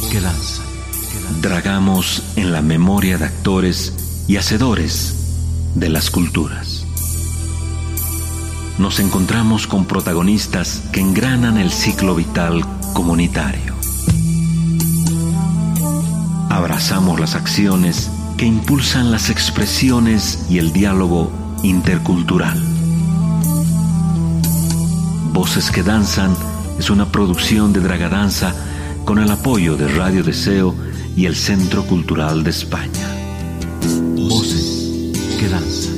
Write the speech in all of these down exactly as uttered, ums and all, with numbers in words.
que danzan. Dragamos en la memoria de actores y hacedores de las culturas. Nos encontramos con protagonistas que engranan el ciclo vital comunitario. Abrazamos las acciones que impulsan las expresiones y el diálogo intercultural. Voces que danzan es una producción de Dragadanza con el apoyo de Radio Deseo y el Centro Cultural de España. Voces que danzan.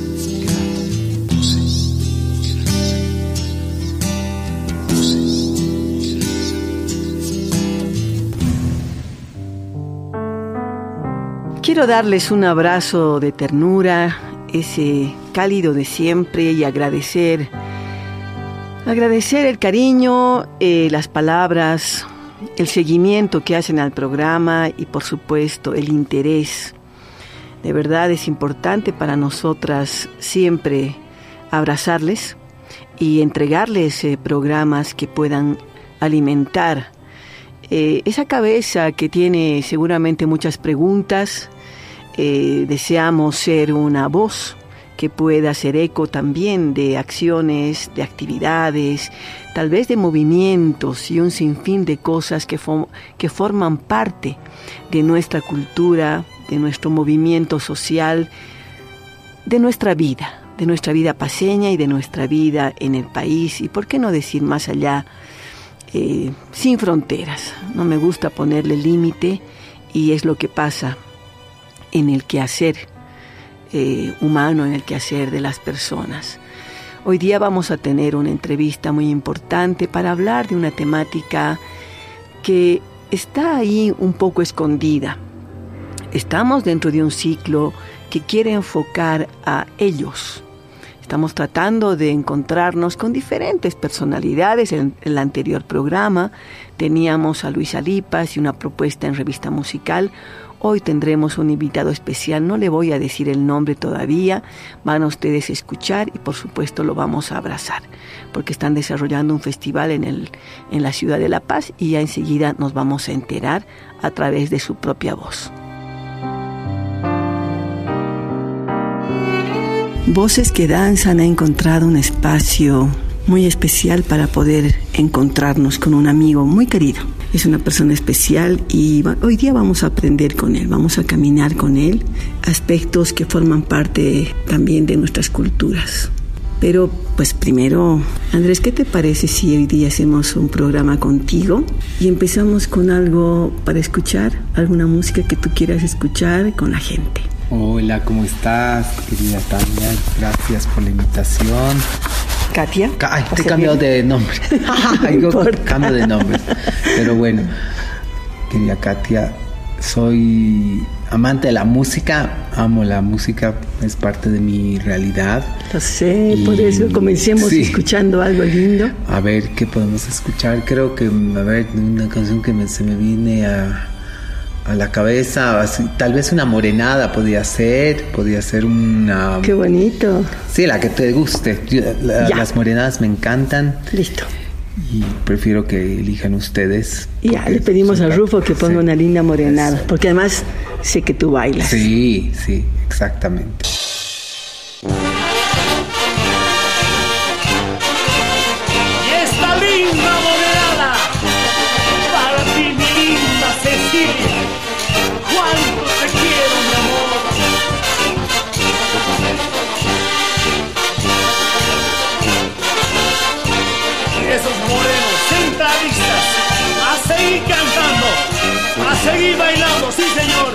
Quiero darles un abrazo de ternura, ese cálido de siempre, y agradecer, agradecer el cariño, eh, las palabras, el seguimiento que hacen al programa y por supuesto el interés. De verdad es importante para nosotras siempre abrazarles y entregarles eh, programas que puedan alimentar eh, esa cabeza que tiene seguramente muchas preguntas. Eh, deseamos ser una voz que pueda hacer eco también de acciones, de actividades, tal vez de movimientos y un sinfín de cosas que, fo- que forman parte de nuestra cultura, de nuestro movimiento social, de nuestra vida, de nuestra vida paceña y de nuestra vida en el país, y por qué no decir más allá, eh, sin fronteras. No me gusta ponerle límite, y es lo que pasa en el quehacer eh, humano, en el quehacer de las personas. Hoy día vamos a tener una entrevista muy importante para hablar de una temática que está ahí un poco escondida. Estamos dentro de un ciclo que quiere enfocar a ellos. Estamos tratando de encontrarnos con diferentes personalidades. En el anterior programa teníamos a Luisa Lipas y una propuesta en Revista Musical. Hoy tendremos un invitado especial, no le voy a decir el nombre todavía, van a ustedes a escuchar y por supuesto lo vamos a abrazar, porque están desarrollando un festival en, el, en la ciudad de La Paz y ya enseguida nos vamos a enterar a través de su propia voz. Voces que Danzan ha encontrado un espacio muy especial para poder encontrarnos con un amigo muy querido. Es una persona especial y hoy día vamos a aprender con él, vamos a caminar con él aspectos que forman parte también de nuestras culturas. Pero pues primero, Andrés, ¿qué te parece si hoy día hacemos un programa contigo y empezamos con algo para escuchar, alguna música que tú quieras escuchar con la gente? Hola, ¿cómo estás, querida Tania? Gracias por la invitación. Katia. Ay, te he cambiado de nombre. Ay, yo cambio de nombre. Pero bueno, querida Katia, soy amante de la música, amo la música, es parte de mi realidad. Lo sé, y por eso comencemos sí. escuchando algo lindo. A ver, ¿qué podemos escuchar? Creo que, a ver, una canción que me, se me viene a... a la cabeza, así, tal vez una morenada podría ser, podría ser una... ¡Qué bonito! Sí, la que te guste. Yo, la, las morenadas me encantan. Listo. Y prefiero que elijan ustedes. Ya, le pedimos a Rufo que ponga sí. una linda morenada, eso. Porque además sé que tú bailas. Sí, sí, exactamente. Y esta linda morenada para ti, mi linda Cecilia. Cuánto te quiero, mi amor. Esos morenos centralistas a seguir cantando, a seguir bailando, sí señor.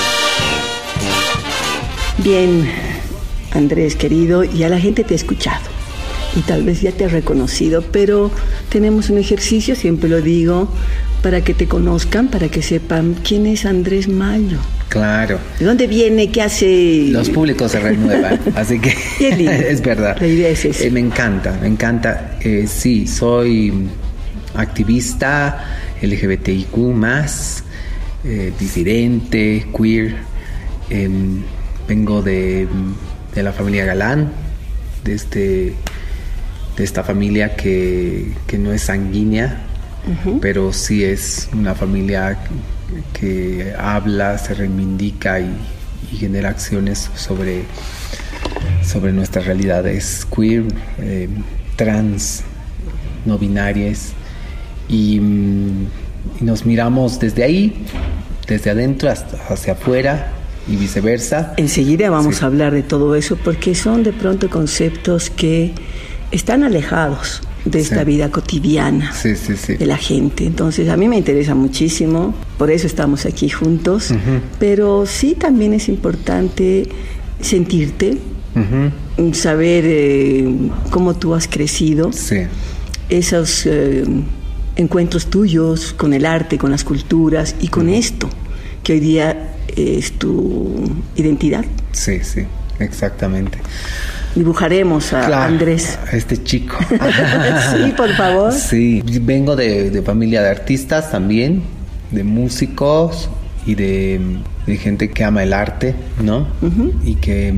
Bien, Andrés querido, ya la gente te ha escuchado y tal vez ya te ha reconocido, pero tenemos un ejercicio, siempre lo digo, para que te conozcan, para que sepan quién es Andrés Mayo. Claro. ¿De dónde viene? ¿Qué hace? Los públicos se renuevan, así que es verdad. La idea es esa. Eh, me encanta, me encanta. Eh, sí, soy activista L G B T I Q más, eh, disidente, queer. Eh, vengo de, de la familia Galán, de, este, de esta familia que, que no es sanguínea, uh-huh. pero sí es una familia que habla, se reivindica y, y genera acciones sobre, sobre nuestras realidades queer, eh, trans, no binarias, y, y nos miramos desde ahí, desde adentro hasta hacia afuera y viceversa. Enseguida vamos sí. a hablar de todo eso, porque son de pronto conceptos que están alejados de esta sí. vida cotidiana sí, sí, sí. de la gente. Entonces a mí me interesa muchísimo, por eso estamos aquí juntos, uh-huh. pero sí también es importante sentirte, uh-huh. saber eh, cómo tú has crecido, sí. esos eh, encuentros tuyos con el arte, con las culturas y con uh-huh. esto, que hoy día es tu identidad. Sí, sí, exactamente. Dibujaremos a claro, Andrés. A este chico. Sí, por favor. Sí, vengo de, de familia de artistas también, de músicos y de, de gente que ama el arte, ¿no? Uh-huh. Y que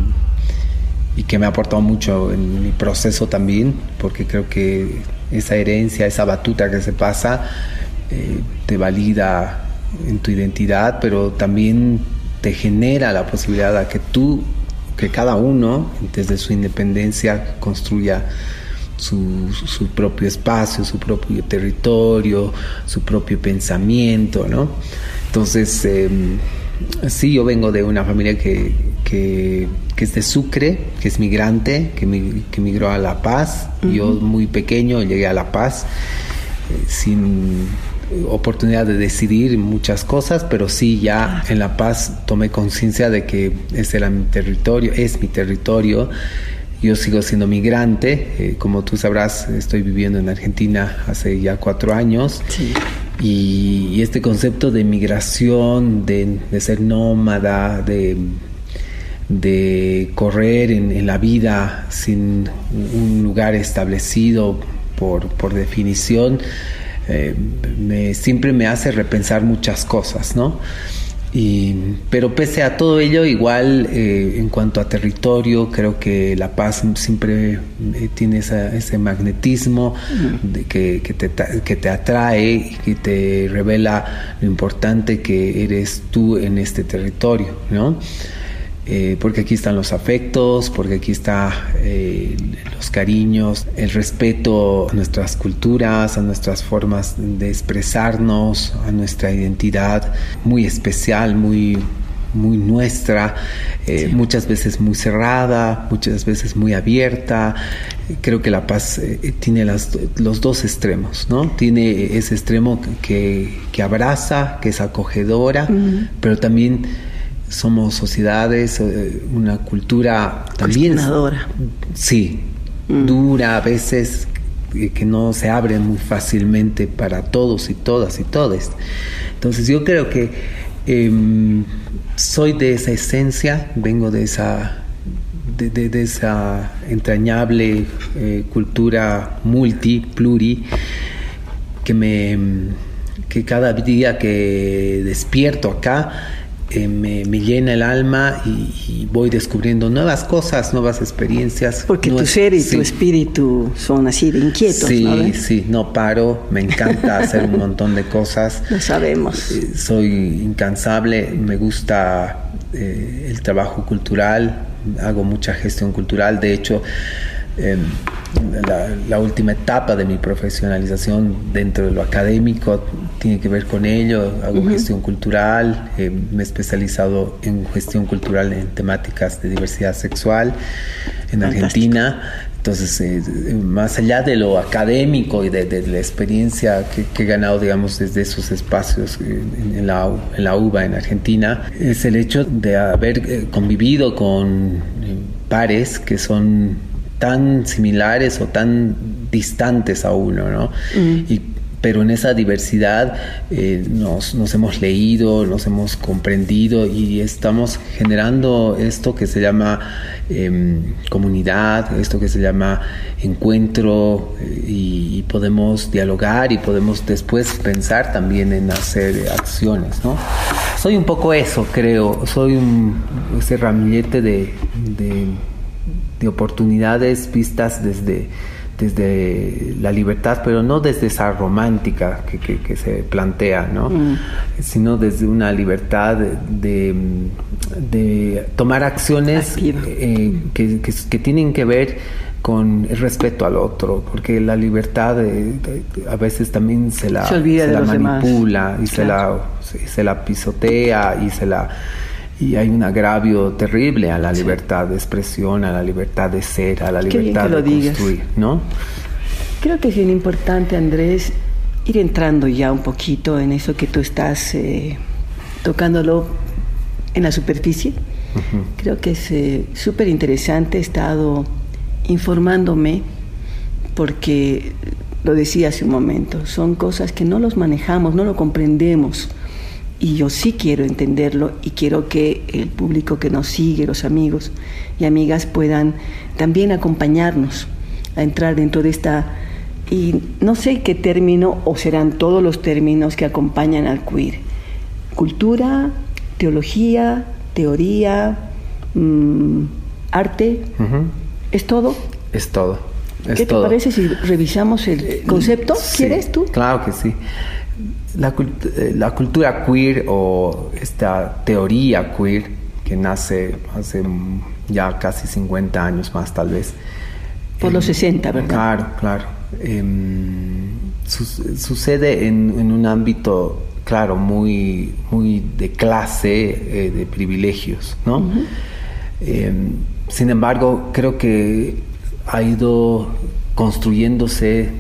y que me ha aportado mucho en mi proceso también, porque creo que esa herencia, esa batuta que se pasa, eh, te valida en tu identidad, pero también te genera la posibilidad de que tú, que cada uno, desde su independencia, construya su, su propio espacio, su propio territorio, su propio pensamiento, ¿no? Entonces, eh, sí, yo vengo de una familia que, que, que es de Sucre, que es migrante, que, mi, que migró a La Paz. Uh-huh. Yo muy pequeño llegué a La Paz eh, sin oportunidad de decidir muchas cosas, pero sí ya en La Paz tomé conciencia de que ese era mi territorio, es mi territorio. Yo sigo siendo migrante, eh, como tú sabrás, estoy viviendo en Argentina hace ya cuatro años. Sí. Y, y este concepto de migración, de, de ser nómada, de, de correr en, en la vida sin un lugar establecido por, por definición, eh, me, siempre me hace repensar muchas cosas, ¿no? Y, pero pese a todo ello, igual eh, en cuanto a territorio, creo que La Paz siempre eh, tiene esa, ese magnetismo uh-huh. de que, que, te, que te atrae y que te revela lo importante que eres tú en este territorio, ¿no? Eh, porque aquí están los afectos, porque aquí están eh, los cariños, el respeto a nuestras culturas, a nuestras formas de expresarnos, a nuestra identidad muy especial, muy, muy nuestra, eh, sí. muchas veces muy cerrada, muchas veces muy abierta. Creo que La Paz eh, tiene las, los dos extremos, ¿no? Tiene ese extremo que, que abraza, que es acogedora, uh-huh. pero también somos sociedades, una cultura también cuestionadora. Sí, mm. dura a veces, que no se abre muy fácilmente para todos y todas y todes. Entonces yo creo que eh, soy de esa esencia, vengo de esa de, de, de esa entrañable eh, cultura multi, pluri, que me que cada día que despierto acá Eh, me, me llena el alma y, y voy descubriendo nuevas cosas, nuevas experiencias. Porque nuevas, tu ser y sí. tu espíritu son así de inquietos, sí, ¿no? Sí, sí, no paro, me encanta hacer un montón de cosas. Lo sabemos. Eh, soy incansable, me gusta eh, el trabajo cultural, hago mucha gestión cultural, de hecho... Eh, la, la última etapa de mi profesionalización dentro de lo académico tiene que ver con ello. Hago uh-huh. gestión cultural, eh, me he especializado en gestión cultural en temáticas de diversidad sexual en Fantástico. Argentina. Entonces, eh, más allá de lo académico y de, de la experiencia que, que he ganado, digamos, desde esos espacios en, en, la, en la U B A en Argentina, es el hecho de haber eh, convivido con eh, pares que son tan similares o tan distantes a uno, ¿no? Mm. Y, pero en esa diversidad eh, nos, nos hemos leído, nos hemos comprendido y estamos generando esto que se llama eh, comunidad, esto que se llama encuentro eh, y, y podemos dialogar y podemos después pensar también en hacer acciones, ¿no? Soy un poco eso, creo, soy un, ese ramillete de... de de oportunidades vistas desde, desde la libertad, pero no desde esa romántica que, que, que se plantea, ¿no? Mm. Sino desde una libertad de, de tomar acciones eh, que, que, que tienen que ver con el respeto al otro, porque la libertad eh, a veces también se la, se se se la manipula demás. y se, claro. la, se, se la pisotea y se la y hay un agravio terrible a la sí. libertad de expresión, a la libertad de ser, a la Qué libertad de construir, digas. ¿no? Creo que es bien importante, Andrés, ir entrando ya un poquito en eso que tú estás eh, tocándolo en la superficie. Uh-huh. Creo que es eh, súper interesante. He estado informándome porque, lo decía hace un momento, son cosas que no los manejamos, no lo comprendemos. Y yo sí quiero entenderlo y quiero que el público que nos sigue, los amigos y amigas puedan también acompañarnos a entrar dentro de esta, y no sé qué término o serán todos los términos que acompañan al queer. Cultura, teología, teoría, mmm, arte, uh-huh. ¿es todo? Es todo. Es ¿Qué todo. te parece si revisamos el concepto? Sí, ¿Quieres tú? Claro que sí. La, la cultura queer o esta teoría queer que nace hace ya casi cincuenta años más tal vez. Por eh, los sesenta, ¿verdad? Claro, claro. Eh, su, sucede en, en un ámbito, claro, muy, muy de clase, eh, de privilegios, ¿no? Uh-huh. Eh, sin embargo, creo que ha ido construyéndose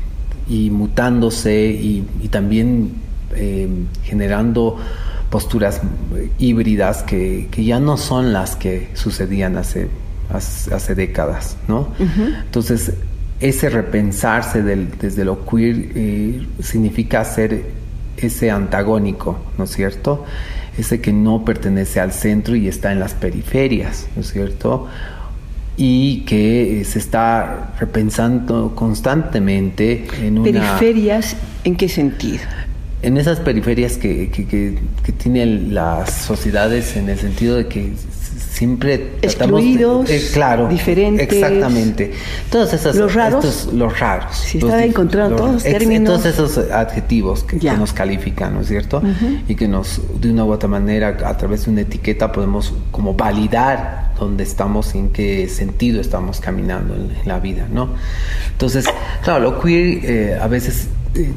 y mutándose y, y también eh, generando posturas híbridas que, que ya no son las que sucedían hace, hace, hace décadas, ¿no? Uh-huh. Entonces, ese repensarse del, desde lo queer eh, significa ser ese antagónico, ¿no es cierto? Ese que no pertenece al centro y está en las periferias, ¿no es cierto? Y que se está repensando constantemente en una... ¿Periferias en qué sentido? En esas periferias que, que, que, que tienen las sociedades, en el sentido de que siempre excluidos, de, eh, claro, diferentes, exactamente. Todos esos, los raros, estos, los raros. Si estaba encontrando todos los términos, todos esos adjetivos que, que nos califican, ¿no es cierto? Uh-huh. Y que nos, de una u otra manera, a través de una etiqueta, podemos como validar dónde estamos y en qué sentido estamos caminando en, en la vida, ¿no? Entonces, claro, lo queer eh, a veces eh,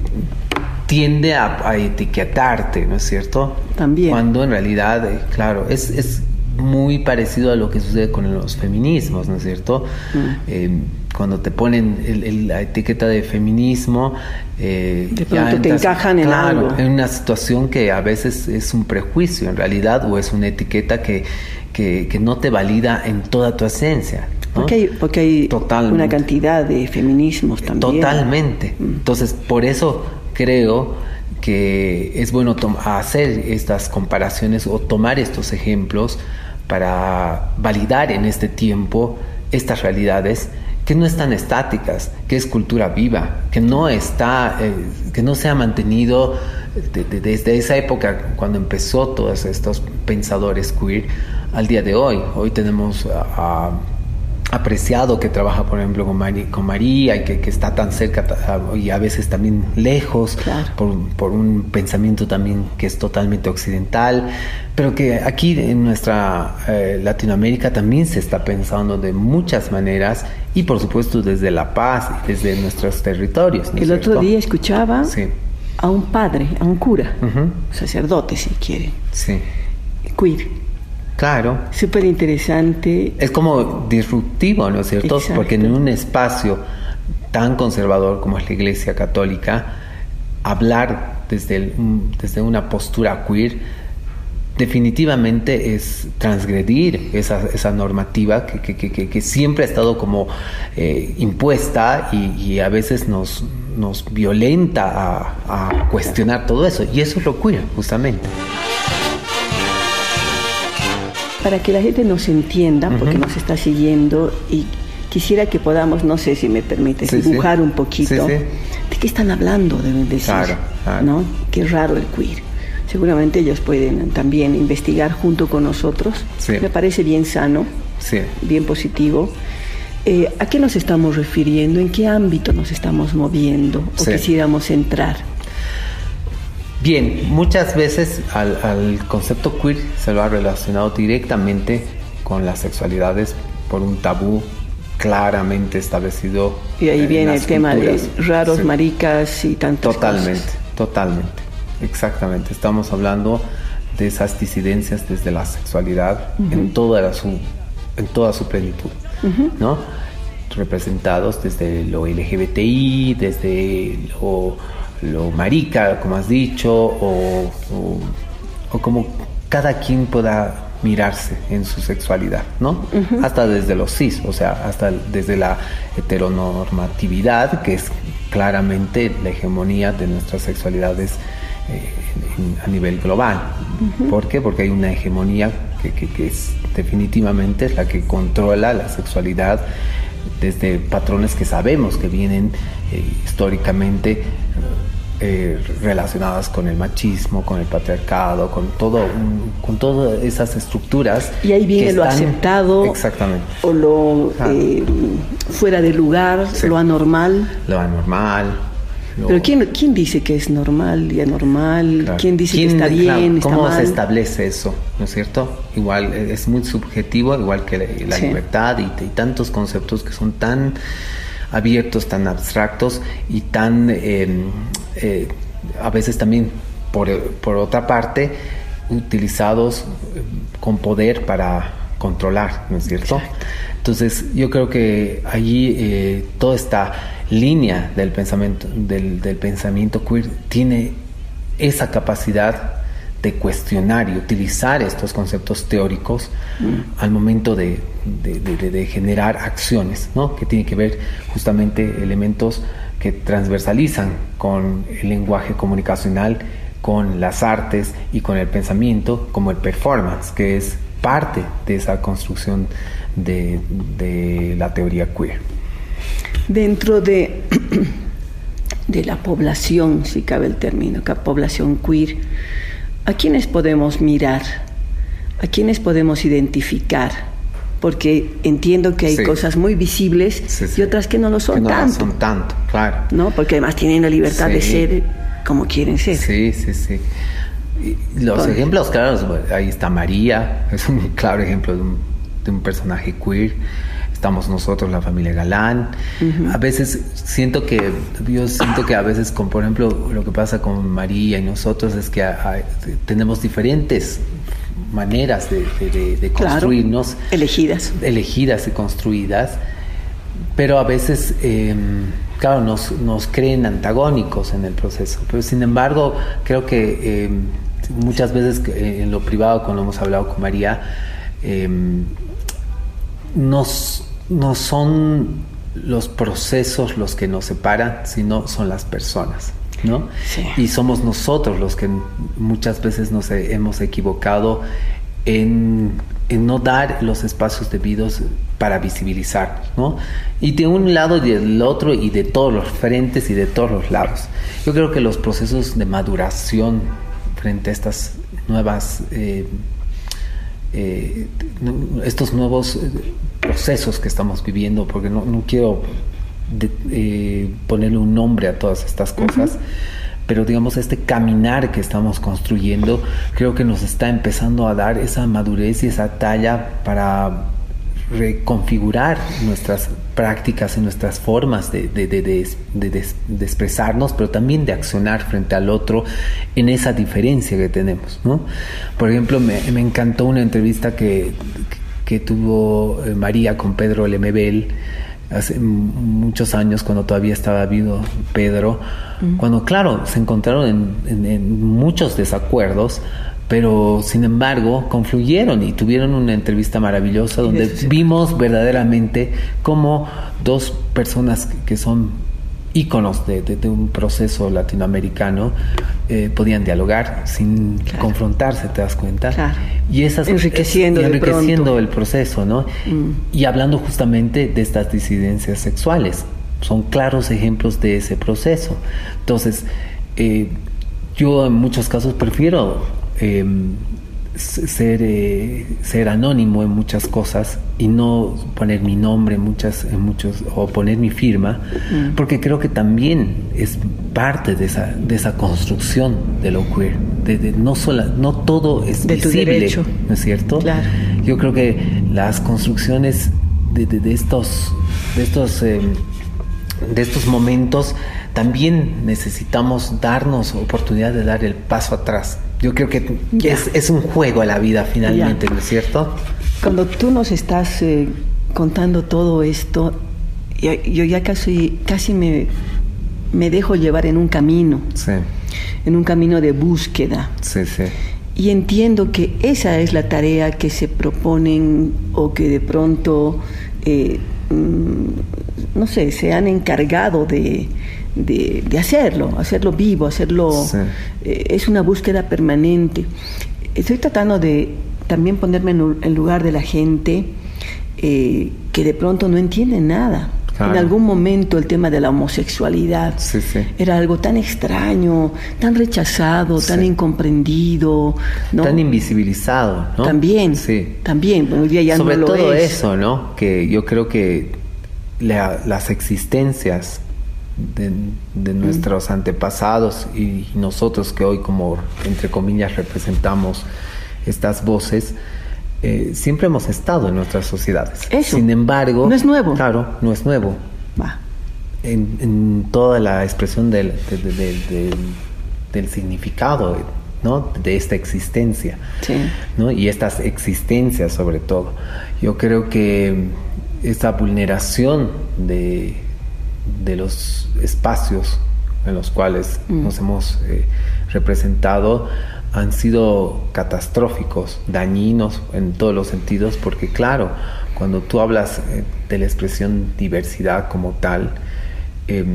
tiende a, a etiquetarte, ¿no es cierto? También. Cuando en realidad, eh, claro, es, es muy parecido a lo que sucede con los feminismos, ¿no es cierto? Mm. Eh, cuando te ponen el, el, la etiqueta de feminismo, eh, de pronto ya entras, te encajan en claro, algo. En una situación que a veces es un prejuicio en realidad, o es una etiqueta que, que, que no te valida en toda tu esencia, ¿no? Porque hay, porque hay una cantidad de feminismos también. Totalmente. Mm. Entonces, por eso creo que es bueno tom- hacer estas comparaciones o tomar estos ejemplos para validar en este tiempo estas realidades que no están estáticas, que es cultura viva, que no está, eh, que no se ha mantenido de, de, desde esa época cuando empezó todos estos pensadores queer al día de hoy. Hoy tenemos a, a apreciado que trabaja, por ejemplo, con, Mari, con María y que, que está tan cerca y a veces también lejos, claro, por, por un pensamiento también que es totalmente occidental, pero que aquí en nuestra eh, Latinoamérica también se está pensando de muchas maneras y por supuesto desde la paz y desde nuestros territorios, ¿no El otro cierto? día escuchaba sí. a un padre, a un cura, uh-huh. sacerdote si quiere, sí. queer. Claro. Súper interesante. Es como disruptivo, ¿no es cierto? Exacto. Porque en un espacio tan conservador como es la Iglesia Católica, hablar desde, el, desde una postura queer definitivamente es transgredir esa, esa normativa que, que, que, que siempre ha estado como eh, impuesta y, y a veces nos, nos violenta a, a cuestionar todo eso. Y eso es lo queer, justamente. Para que la gente nos entienda, porque uh-huh. nos está siguiendo, y quisiera que podamos, no sé si me permites, sí, dibujar sí. un poquito sí, sí. de qué están hablando, deben decir, claro, claro. ¿no? Qué raro el queer. Seguramente ellos pueden también investigar junto con nosotros. Sí. Me parece bien sano, sí. bien positivo. Eh, ¿A qué nos estamos refiriendo? ¿En qué ámbito nos estamos moviendo? ¿O sí. quisiéramos entrar? Bien, muchas veces al, al concepto queer se lo ha relacionado directamente con las sexualidades por un tabú claramente establecido. Y ahí viene el tema culturas. de raros, sí. maricas y tantas totalmente, cosas. Totalmente, exactamente. Estamos hablando de esas disidencias desde la sexualidad uh-huh. en toda su, en toda su plenitud, uh-huh. ¿no? Representados desde lo L G B T I, desde lo, lo marica, como has dicho, o, o, o como cada quien pueda mirarse en su sexualidad, ¿no? Uh-huh. Hasta desde los cis, o sea, hasta desde la heteronormatividad, que es claramente la hegemonía de nuestras sexualidades eh, en, a nivel global. Uh-huh. ¿Por qué? Porque hay una hegemonía que, que, que es definitivamente es la que controla la sexualidad desde patrones que sabemos que vienen eh, históricamente eh, relacionadas con el machismo, con el patriarcado, con todo, un, con todas esas estructuras. Y ahí viene que lo están, aceptado, exactamente, o lo ah. eh, fuera de lugar, sí. lo anormal. Lo anormal. Lo... Pero ¿quién, quién dice que es normal y anormal? Claro. ¿Quién dice ¿Quién, que está bien, claro, está ¿Cómo mal? se establece eso? ¿No es cierto? Igual es muy subjetivo, igual que la, la sí. libertad y, y tantos conceptos que son tan abiertos, tan abstractos y tan eh, eh, a veces también por, por otra parte utilizados con poder para controlar, ¿no es cierto? Exacto. Entonces yo creo que allí eh, toda esta línea del pensamiento del, del pensamiento queer tiene esa capacidad de cuestionar y utilizar estos conceptos teóricos mm. al momento de, de, de, de generar acciones, ¿no? Que tiene que ver justamente elementos que transversalizan con el lenguaje comunicacional, con las artes y con el pensamiento, como el performance, que es parte de esa construcción de, de la teoría queer. Dentro de, de la población, si cabe el término, la población queer, ¿a quiénes podemos mirar? ¿A quiénes podemos identificar? Porque entiendo que hay sí. cosas muy visibles sí, sí. y otras que no lo son que no tanto. No son tanto, claro. ¿No? Porque además tienen la libertad sí. de ser como quieren ser. Sí, sí, sí. Y los Entonces, ejemplos claros, ahí está María, es un claro ejemplo de un, de un personaje queer. Estamos nosotros, la familia Galán. Uh-huh. A veces siento que, yo siento que a veces, con, por ejemplo, lo que pasa con María y nosotros es que hay, tenemos diferentes maneras de, de, de construirnos. Claro, elegidas. Elegidas y construidas, pero a veces, eh, claro, nos, nos creen antagónicos en el proceso. Pero sin embargo, creo que eh, muchas veces eh, en lo privado, cuando hemos hablado con María, eh, nos... no son los procesos los que nos separan, sino son las personas, ¿no? Sí. Y somos nosotros los que muchas veces nos hemos equivocado en, en no dar los espacios debidos para visibilizar, ¿no? Y de un lado y del otro, y de todos los frentes y de todos los lados. Yo creo que los procesos de maduración frente a estas nuevas... Eh, Eh, estos nuevos procesos que estamos viviendo, porque no, no quiero de, eh, ponerle un nombre a todas estas cosas, uh-huh. pero digamos este caminar que estamos construyendo creo que nos está empezando a dar esa madurez y esa talla para reconfigurar nuestras prácticas y nuestras formas de, de, de, de, de, de, de expresarnos, pero también de accionar frente al otro en esa diferencia que tenemos, ¿no? Por ejemplo, me, me encantó una entrevista que, que tuvo María con Pedro Lemebel hace muchos años, cuando todavía estaba vivo Pedro, mm. cuando, claro, se encontraron en, en, en muchos desacuerdos, pero sin embargo confluyeron y tuvieron una entrevista maravillosa donde sí, sí. vimos verdaderamente cómo dos personas que son íconos de, de, de un proceso latinoamericano eh, podían dialogar sin claro. confrontarse, ¿te das cuenta? Claro. Y esas, enriqueciendo, y enriqueciendo el proceso, ¿no? Mm. Y hablando justamente de estas disidencias sexuales, son claros ejemplos de ese proceso. Entonces, eh, yo en muchos casos prefiero Eh, ser eh, ser anónimo en muchas cosas y no poner mi nombre en muchas en muchos o poner mi firma, mm. porque creo que también es parte de esa de esa construcción de lo queer, de, de no sola, no todo es de visible, tu derecho. ¿no es cierto? Claro. Yo creo que las construcciones de, de, de estos de estos eh, de estos momentos también necesitamos darnos oportunidad de dar el paso atrás. Yo creo que es, es un juego a la vida finalmente, ¿no es cierto? Cuando tú nos estás eh, contando todo esto, yo ya casi, casi me, me dejo llevar en un camino, sí. en un camino de búsqueda. Sí, sí. Y entiendo que esa es la tarea que se proponen o que de pronto, eh, mm, no sé, se han encargado de... De, de hacerlo, hacerlo vivo, hacerlo... Sí. Eh, es una búsqueda permanente. Estoy tratando de también ponerme en el lugar de la gente eh, que de pronto no entiende nada. Claro. En algún momento el tema de la homosexualidad sí, sí. era algo tan extraño, tan rechazado, sí. tan incomprendido, ¿no? Tan invisibilizado, ¿no? También, sí. también. Bueno, hoy día ya sobre no lo todo es. Eso, ¿no? Que yo creo que la, las existencias De, de nuestros mm. antepasados y nosotros que hoy como entre comillas representamos estas voces eh, siempre hemos estado en nuestras sociedades. Eso. Sin embargo, no es nuevo. Claro, no es nuevo. Va. En, en toda la expresión del, de, de, de, de, del significado, ¿no? De esta existencia, sí. ¿no? Y estas existencias sobre todo. Yo creo que esta vulneración de de los espacios en los cuales mm. nos hemos eh, representado han sido catastróficos, dañinos en todos los sentidos, porque claro, cuando tú hablas eh, de la expresión diversidad como tal, eh,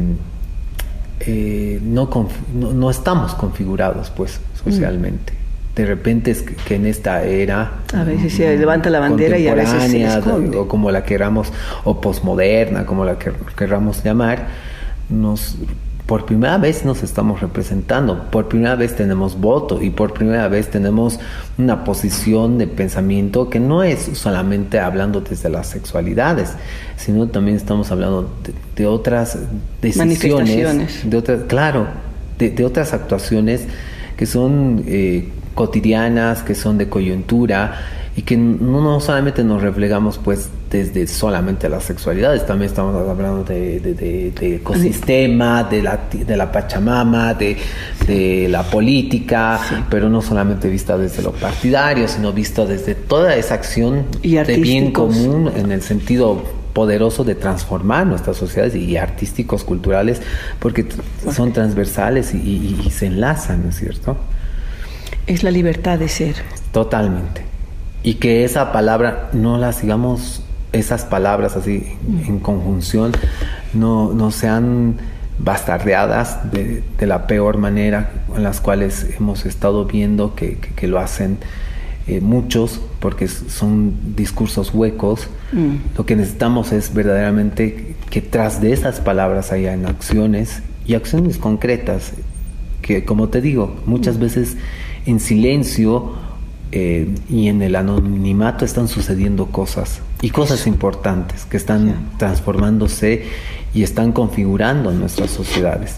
eh, no, conf- no, no estamos configurados pues socialmente. Mm. De repente es que, que en esta era a veces se levanta la bandera y a veces se esconde. O como la queramos, o posmoderna, como la que queramos llamar, nos, por primera vez nos estamos representando, por primera vez tenemos voto y por primera vez tenemos una posición de pensamiento que no es solamente hablando desde las sexualidades, sino también estamos hablando de, de otras decisiones, de otras, claro, de, de otras actuaciones que son eh, cotidianas, que son de coyuntura y que no, no solamente nos reflejamos pues desde solamente las sexualidades, también estamos hablando de, de, de, de ecosistema, de la, de la Pachamama, de, de la política, sí. Pero no solamente vista desde lo partidario, sino vista desde toda esa acción de bien común en el sentido poderoso de transformar nuestras sociedades y artísticos, culturales, porque son transversales y, y, y se enlazan, ¿no es cierto? Es la libertad de ser. Totalmente. Y que esa palabra no la sigamos, esas palabras así mm. en conjunción, no, no sean bastardeadas de, de la peor manera, en las cuales hemos estado viendo que, que, que lo hacen eh, muchos, porque son discursos huecos. Mm. Lo que necesitamos es verdaderamente que tras de esas palabras hayan acciones y acciones concretas, que como te digo, muchas mm. veces en silencio eh, y en el anonimato están sucediendo cosas y cosas importantes que están yeah. transformándose y están configurando nuestras sociedades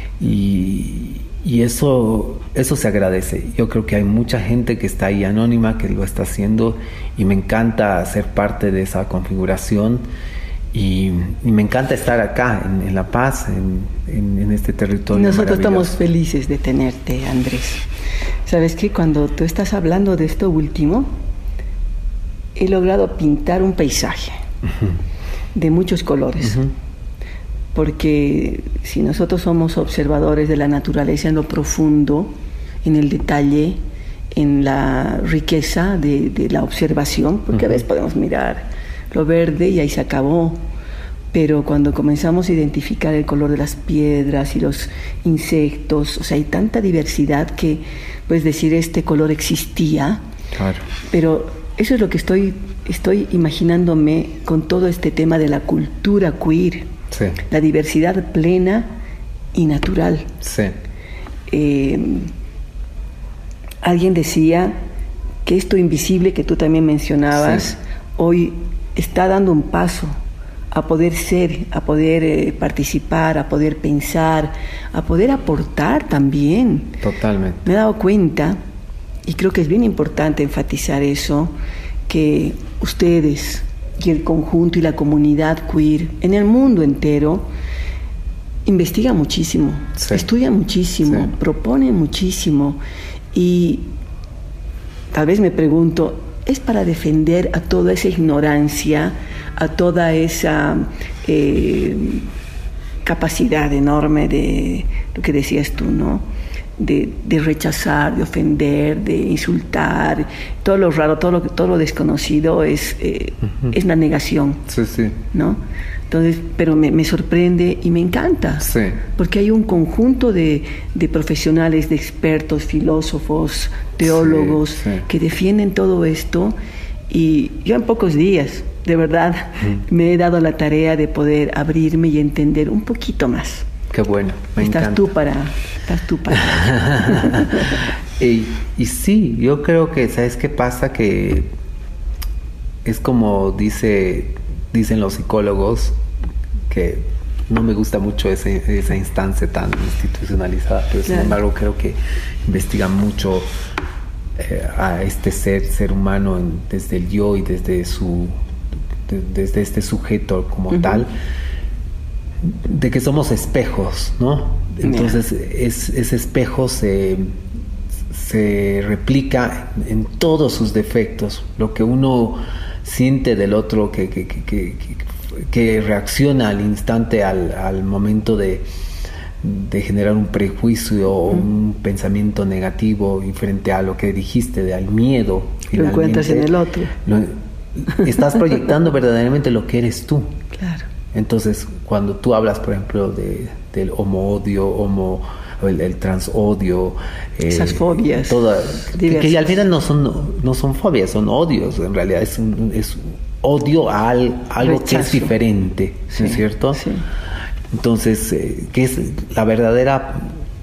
y, y eso eso se agradece. Yo creo que hay mucha gente que está ahí anónima que lo está haciendo y me encanta ser parte de esa configuración y, y me encanta estar acá en, en La Paz, en, en, en este territorio. Nosotros estamos felices de tenerte, Andrés. ¿Sabes qué? Cuando tú estás hablando de esto último, he logrado pintar un paisaje uh-huh. de muchos colores. Uh-huh. Porque si nosotros somos observadores de la naturaleza en lo profundo, en el detalle, en la riqueza de, de la observación, porque uh-huh. a veces podemos mirar lo verde y ahí se acabó. Pero cuando comenzamos a identificar el color de las piedras y los insectos, o sea, hay tanta diversidad que puedes decir este color existía. Claro. Pero eso es lo que estoy, estoy imaginándome con todo este tema de la cultura queer. Sí. La diversidad plena y natural. Sí. Eh, alguien decía que esto invisible que tú también mencionabas, sí, hoy está dando un paso a poder ser, a poder eh, participar, a poder pensar, a poder aportar también. Totalmente. Me he dado cuenta, y creo que es bien importante enfatizar eso, que ustedes y el conjunto y la comunidad queer en el mundo entero investigan muchísimo, sí, estudian muchísimo, sí, proponen muchísimo, y tal vez me pregunto, ¿es para defender a toda esa ignorancia, a toda esa eh, capacidad enorme de lo que decías tú, ¿no? De, de rechazar, de ofender, de insultar, todo lo raro, todo lo, todo lo desconocido es, eh, uh-huh, es la negación, sí, sí, ¿no? Entonces, pero me, me sorprende y me encanta, sí, porque hay un conjunto de, de profesionales, de expertos, filósofos, teólogos, sí, sí, que defienden todo esto, y yo en pocos días, de verdad, mm. me he dado la tarea de poder abrirme y entender un poquito más. Qué bueno, me estás encanta. Tú para, estás tú para. y, y sí, yo creo que, ¿sabes qué pasa? Que es como dice, dicen los psicólogos, que no me gusta mucho ese, esa instancia tan institucionalizada, pero claro, sin embargo creo que investigan mucho eh, a este ser, ser humano en, desde el yo y desde su, de, desde este sujeto como uh-huh, tal, de que somos espejos, ¿no? Entonces es, ese espejo se, se replica en todos sus defectos, lo que uno siente del otro, que, que, que, que, que reacciona al instante, al, al momento de, de generar un prejuicio o mm. un pensamiento negativo, y frente a lo que dijiste, de al miedo, lo encuentras en el otro. Lo, estás proyectando verdaderamente lo que eres tú. Claro. Entonces, cuando tú hablas, por ejemplo, de, del homo-odio, homo, el, el trans-odio, esas eh, fobias, toda, que, que al final no son, no, no son fobias, son odios. En realidad es, un, es odio a al, algo Rechazo. Que es diferente, ¿no sí, es cierto? Sí. Entonces, eh, que es la verdadera...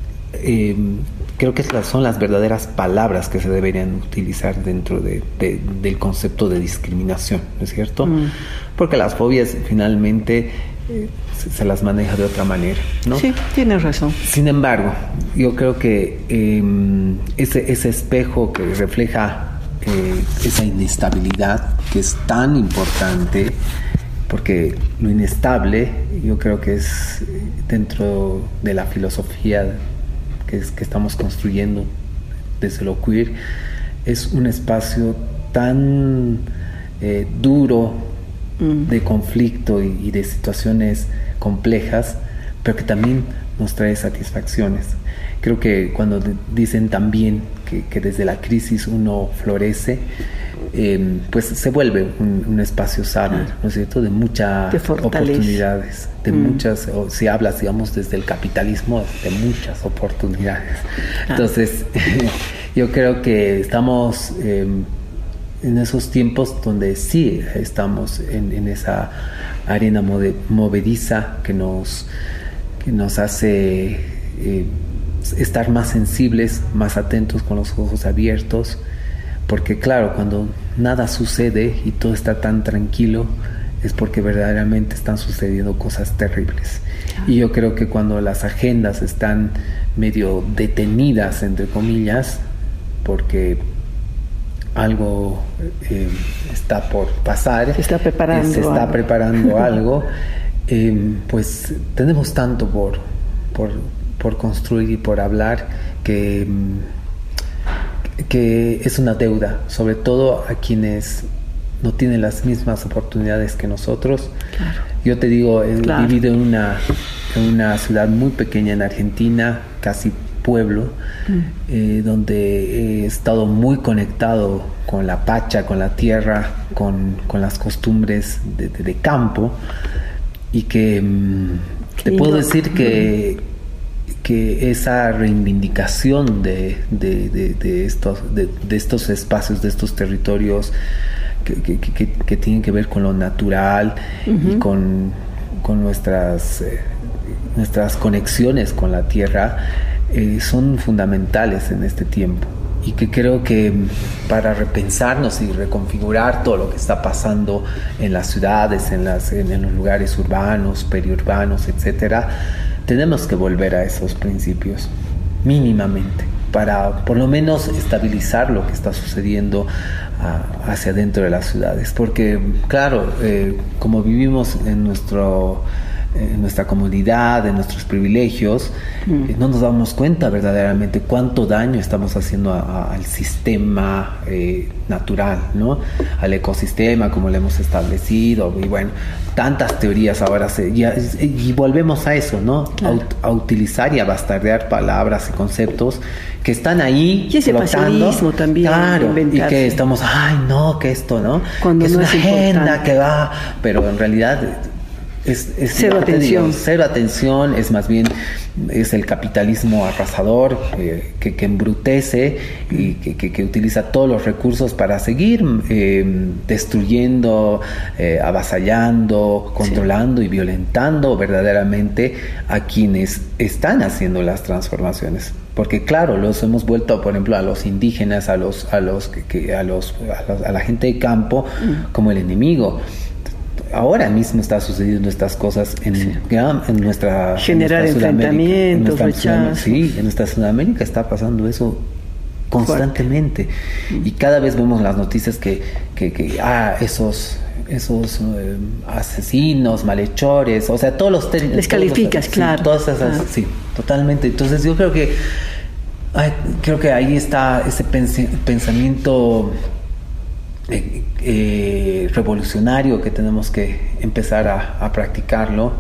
Eh, creo que son las verdaderas palabras que se deberían utilizar dentro de, de, del concepto de discriminación, ¿no es cierto? Mm. Porque las fobias finalmente eh, se, se las maneja de otra manera, ¿no? Sí, tienes razón. Sin embargo, yo creo que eh, ese, ese espejo que refleja eh, esa inestabilidad que es tan importante, porque lo inestable yo creo que es dentro de la filosofía que, es, que estamos construyendo desde lo queer, es un espacio tan eh, duro mm. de conflicto y, y de situaciones complejas, pero que también nos trae satisfacciones. Creo que cuando dicen también que, que desde la crisis uno florece, eh, pues se vuelve un, un espacio sabio, ¿no es cierto? De muchas oportunidades, de mm. muchas, o si hablas, digamos, desde el capitalismo, de muchas oportunidades. Ah. Entonces, yo creo que estamos eh, en esos tiempos donde sí estamos en, en esa arena mode, movediza que nos, que nos hace eh, estar más sensibles, más atentos, con los ojos abiertos, porque claro, cuando nada sucede y todo está tan tranquilo, es porque verdaderamente están sucediendo cosas terribles. Y yo creo que cuando las agendas están medio detenidas, entre comillas, porque algo eh, está por pasar, se está preparando, eh, se está algo. preparando algo, eh, pues tenemos tanto por, por, por construir y por hablar que, que es una deuda, sobre todo a quienes no tienen las mismas oportunidades que nosotros. Claro. Yo te digo, he claro. vivido en una, en una ciudad muy pequeña en Argentina, casi pueblo, mm. eh, donde he estado muy conectado con la pacha, con la tierra, con, con las costumbres de, de, de campo, y que mm, te puedo decir que, que esa reivindicación de, de, de, de, estos, de, de estos espacios, de estos territorios que, que, que, que tienen que ver con lo natural uh-huh. y con, con nuestras, eh, nuestras conexiones con la tierra, eh, son fundamentales en este tiempo. y que creo que para repensarnos y reconfigurar todo lo que está pasando en las ciudades, en, las, en, en los lugares urbanos, periurbanos, etcétera, tenemos que volver a esos principios, mínimamente, para por lo menos estabilizar lo que está sucediendo uh, hacia dentro de las ciudades. Porque, claro, eh, como vivimos en nuestro... en nuestra comodidad, en nuestros privilegios, mm. eh, no nos damos cuenta verdaderamente cuánto daño estamos haciendo a, a, al sistema eh, natural, ¿no? Al ecosistema como lo hemos establecido, y bueno, tantas teorías ahora se, ya, y volvemos a eso, ¿no? Claro. A, a utilizar y a bastardear palabras y conceptos que están ahí y ese flotando, también, claro, y que estamos, ay no, que esto, ¿no? Cuando que es no una es agenda importante. que va, pero en realidad Es, es cero atención. Digo, cero atención, es más bien es el capitalismo arrasador eh, que, que embrutece y que, que, que utiliza todos los recursos para seguir eh, destruyendo, eh, avasallando, controlando sí. y violentando verdaderamente a quienes están haciendo las transformaciones. Porque claro, los hemos vuelto, por ejemplo, a los indígenas, a los, a los, que, que, a los, a, los a la gente de campo mm. como el enemigo. Ahora mismo está sucediendo estas cosas en, sí. ya, en nuestra generar en nuestra enfrentamientos, en rechazos. Sí, en nuestra Sudamérica está pasando eso constantemente. Fuerte. Y cada vez vemos las noticias que, que, que ah, esos esos eh, asesinos, malhechores, o sea, todos los términos. Les calificas, sí, claro. Todas esas, ah. sí, totalmente. Entonces yo creo que ay, creo que ahí está ese pens- pensamiento Eh, eh, revolucionario que tenemos que empezar a, a practicarlo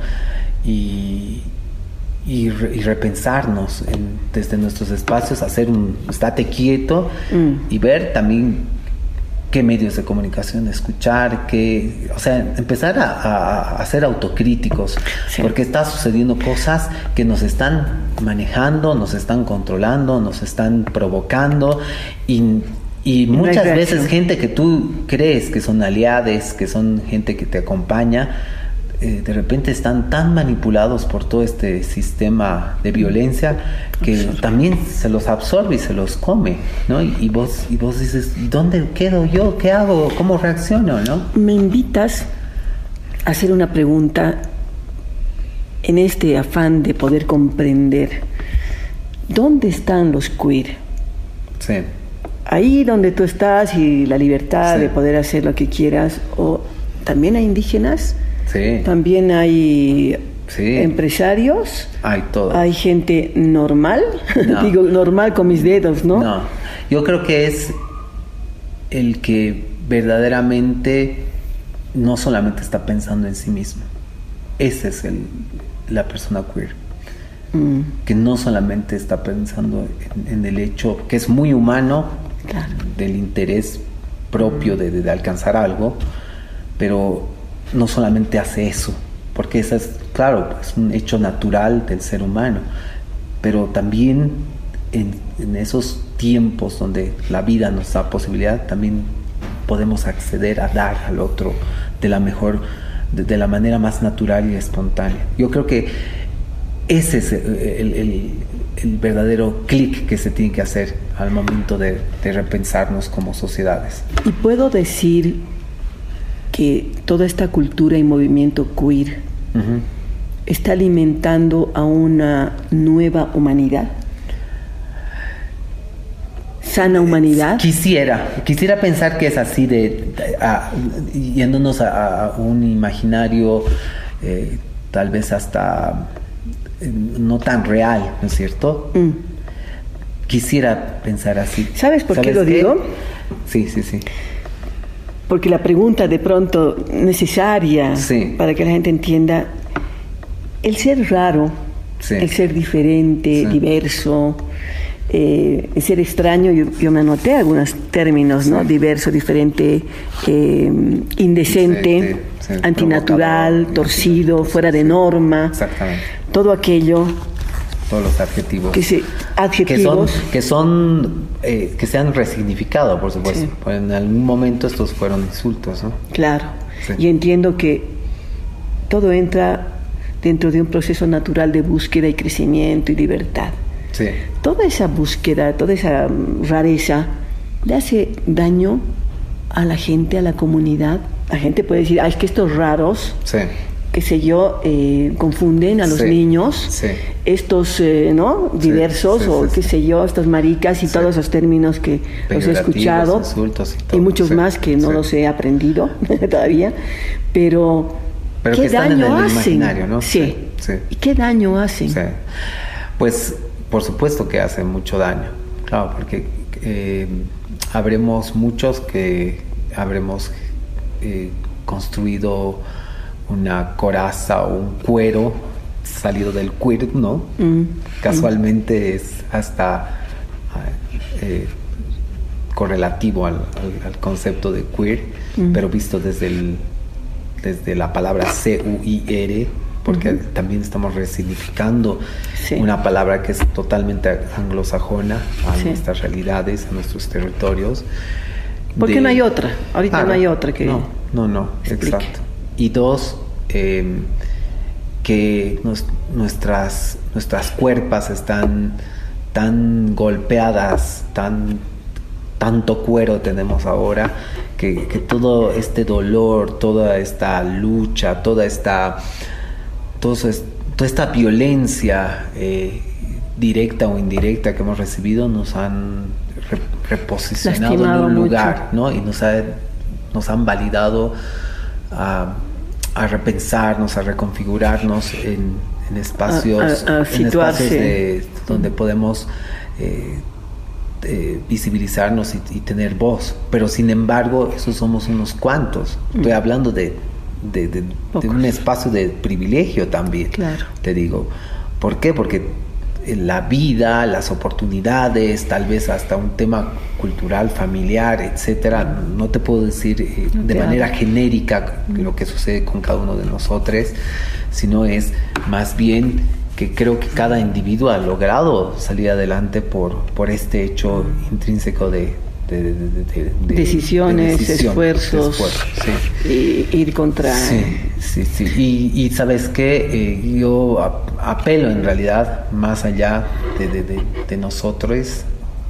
y, y, re, y repensarnos en, desde nuestros espacios, hacer un estate quieto mm. y ver también qué medios de comunicación escuchar, qué, o sea, empezar a, a, a ser autocríticos, sí. porque está sucediendo cosas que nos están manejando, nos están controlando, nos están provocando y Y muchas no veces gente que tú crees que son aliados, que son gente que te acompaña, eh, de repente están tan manipulados por todo este sistema de violencia que Absolutamente. También se los absorbe y se los come, ¿no? Y, y vos y vos dices, ¿dónde quedo yo? ¿Qué hago? ¿Cómo reacciono? ¿No? Me invitas a hacer una pregunta en este afán de poder comprender. ¿Dónde están los queer? Sí. Ahí donde tú estás y la libertad sí. de poder hacer lo que quieras, o también hay indígenas, sí. también hay sí. empresarios, hay todo, hay gente normal, no. digo normal con mis dedos, ¿no? No, yo creo que es el que verdaderamente no solamente está pensando en sí mismo, ese es el, la persona queer. Mm. Que no solamente está pensando en, en el hecho que es muy humano, claro. del interés propio de, de, de alcanzar algo, pero no solamente hace eso, porque eso es, claro, es un hecho natural del ser humano, pero también en, en esos tiempos donde la vida nos da posibilidad, también podemos acceder a dar al otro de la mejor, de, de la manera más natural y espontánea. Yo creo que ese es el, el, el, el verdadero clic que se tiene que hacer al momento de, de repensarnos como sociedades. Y puedo decir que toda esta cultura y movimiento queer uh-huh. está alimentando a una nueva humanidad, sana humanidad. Quisiera, quisiera pensar que es así, de, de a, yéndonos a, a un imaginario eh, tal vez hasta no tan real, ¿no es cierto? Mm. Quisiera pensar así. ¿Sabes por ¿Sabes qué lo qué? digo? Sí, sí, sí. Porque la pregunta de pronto necesaria sí. para que la gente entienda, el ser raro, sí. el ser diferente, sí. diverso, eh, el ser extraño, yo, yo me anoté algunos términos, ¿no? Sí. Diverso, diferente, eh, indecente, sí, sí. antinatural, torcido, fuera de norma. Exactamente. Todo aquello, todos los adjetivos que, se, adjetivos. que son que son eh, que se han resignificado, por supuesto. Sí. En algún momento estos fueron insultos, ¿no? Claro. Sí. Y entiendo que todo entra dentro de un proceso natural de búsqueda y crecimiento y libertad. Sí. Toda esa búsqueda, toda esa rareza, le hace daño a la gente, a la comunidad. La gente puede decir, ah, es que estos raros, sí. qué sé yo, eh, confunden a los sí. niños, sí. estos, eh, ¿no? Diversos, sí, sí, o sí, qué sí. sé yo, estas maricas y sí. todos esos términos que los he escuchado, insultos y, todo. y muchos sí. más que no sí. los he aprendido todavía, pero, pero ¿qué que están daño en el hacen? imaginario, ¿no? Sí. sí. ¿Y qué daño hacen? Sí. Pues, por supuesto que hacen mucho daño, claro, porque eh, habremos muchos que habremos eh, construido una coraza o un cuero salido del queer, ¿no? Mm. Casualmente mm. es hasta eh, correlativo al, al, al concepto de queer, mm. pero visto desde el desde la palabra C U I R, porque uh-huh. también estamos resignificando sí. una palabra que es totalmente anglosajona a sí. nuestras realidades, a nuestros territorios. Porque de... no hay otra, ahorita ah, no hay otra que... No, no, no, explique. Exacto. Y dos, eh, que nos, nuestras, nuestras cuerpas están tan golpeadas, tan, tanto cuero tenemos ahora, que, que todo este dolor, toda esta lucha, toda esta, todo es, toda esta violencia eh, directa o indirecta que hemos recibido nos han re, reposicionado Lastimado en un lugar, mucho. ¿no? Y nos, ha, nos han validado a, a repensarnos, a reconfigurarnos en, en espacios, a, a, a en espacios de, donde podemos eh, eh, visibilizarnos y, y tener voz. Pero sin embargo, esos somos unos cuantos. Estoy hablando de, de, de, de un espacio de privilegio también. Claro. Te digo, ¿por qué? Porque la vida, las oportunidades, tal vez hasta un tema cultural, familiar, etcétera, no te puedo decir eh, no de manera hablo. genérica lo que sucede con cada uno de nosotros, sino es más bien que creo que cada individuo ha logrado salir adelante por, por este hecho intrínseco de, de, de, de, de decisiones, de decisión, esfuerzos, de esfuerzo, sí. y ir contra... Sí, sí, sí. Y, y ¿sabes qué? Eh, yo apelo en realidad, más allá de, de, de, de nosotros,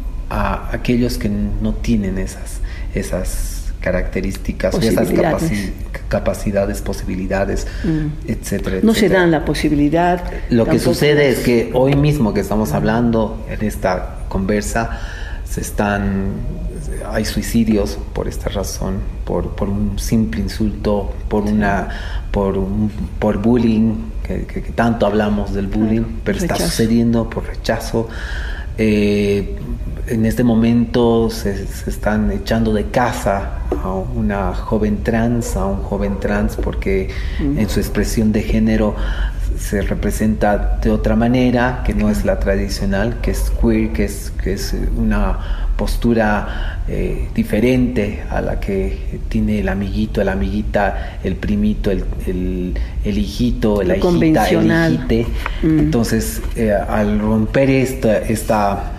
a aquellos que no tienen esas, esas características, esas capaci- capacidades, posibilidades, mm. etcétera, No etcétera. se dan la posibilidad. Lo que sucede es que hoy mismo que estamos hablando en esta conversa, se están, hay suicidios por esta razón, por, por un simple insulto, por sí. una, por un, por bullying, que, que, que tanto hablamos del bullying, claro, pero rechazo. Está sucediendo por rechazo. Eh, en este momento se, se están echando de casa a una joven trans, a un joven trans, porque mm. en su expresión de género se representa de otra manera, que no es la tradicional, que es queer, que es, que es una postura eh, diferente a la que tiene el amiguito, la amiguita, el primito, el, el, el hijito, la hijita, el hijite. Mm. Entonces, eh, al romper esta, esta,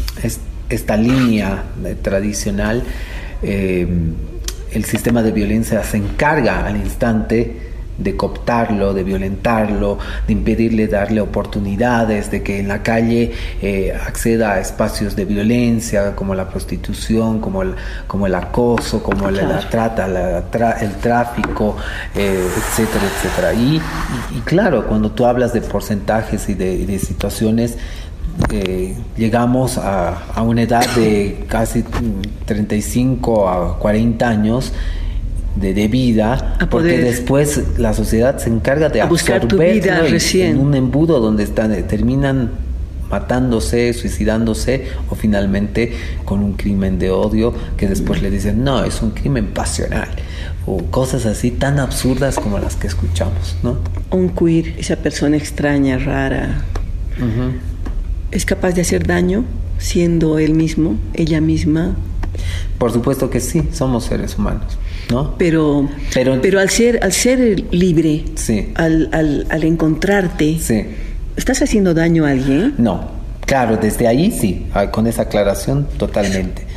esta línea tradicional, eh, el sistema de violencia se encarga al instante de cooptarlo, de violentarlo, de impedirle darle oportunidades, de que en la calle eh, acceda a espacios de violencia como la prostitución, como el, como el acoso, como claro. la, la trata, la, tra, el tráfico, eh, etcétera, etcétera. Y, y, y claro, cuando tú hablas de porcentajes y de, de situaciones, eh, llegamos a, a una edad de casi treinta y cinco a cuarenta años De, de vida, porque después la sociedad se encarga de absorberlo en, en un embudo donde están, terminan matándose, suicidándose o finalmente con un crimen de odio que después le dicen no, es un crimen pasional o cosas así tan absurdas como las que escuchamos, ¿no? Un queer, esa persona extraña, rara, uh-huh. ¿es capaz de hacer daño siendo él mismo, ella misma? Por supuesto que sí, somos seres humanos, ¿no? Pero, pero, pero al ser, al ser libre, sí. al, al, al encontrarte, sí. ¿estás haciendo daño a alguien? No, claro, desde ahí sí, con esa aclaración totalmente.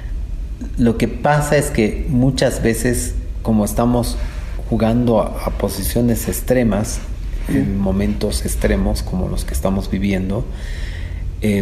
Lo que pasa es que muchas veces, como estamos jugando a, a posiciones extremas, mm. en momentos extremos como los que estamos viviendo, eh,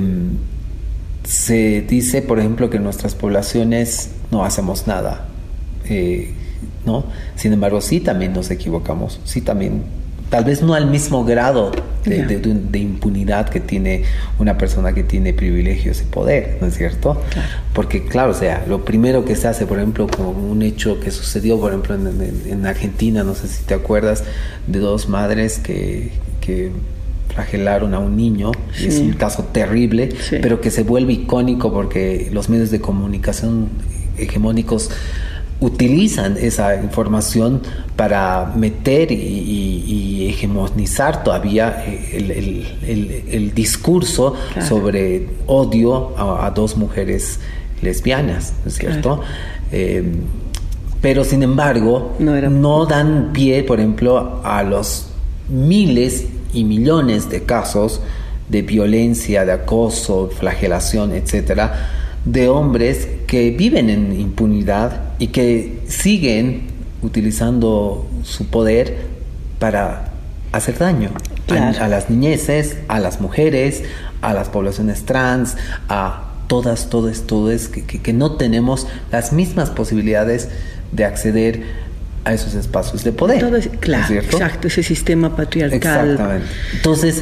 se dice, por ejemplo, que en nuestras poblaciones no hacemos nada, eh, ¿no? Sin embargo, sí también nos equivocamos, sí también, tal vez no al mismo grado de, yeah. de, de, de impunidad que tiene una persona que tiene privilegios y poder, ¿no es cierto? Claro. Porque, claro, o sea, lo primero que se hace, por ejemplo, como un hecho que sucedió, por ejemplo, en, en, en Argentina, no sé si te acuerdas, de dos madres que... que flagelaron a un niño, sí. Es un caso terrible, sí. Pero que se vuelve icónico porque los medios de comunicación hegemónicos utilizan esa información para meter y, y, y hegemonizar todavía el, el, el, el discurso, claro. Sobre odio a, a dos mujeres lesbianas, ¿no es cierto? Claro. Eh, pero sin embargo no, era... no dan pie, por ejemplo, a los miles y millones de casos de violencia, de acoso, flagelación, etcétera, de hombres que viven en impunidad y que siguen utilizando su poder para hacer daño, claro. a, a las niñeces, a las mujeres, a las poblaciones trans, a todas, todas, todas que, que, que no tenemos las mismas posibilidades de acceder a esos espacios de poder. Todo es, claro, ¿no es exacto, ese sistema patriarcal. Exactamente. Entonces,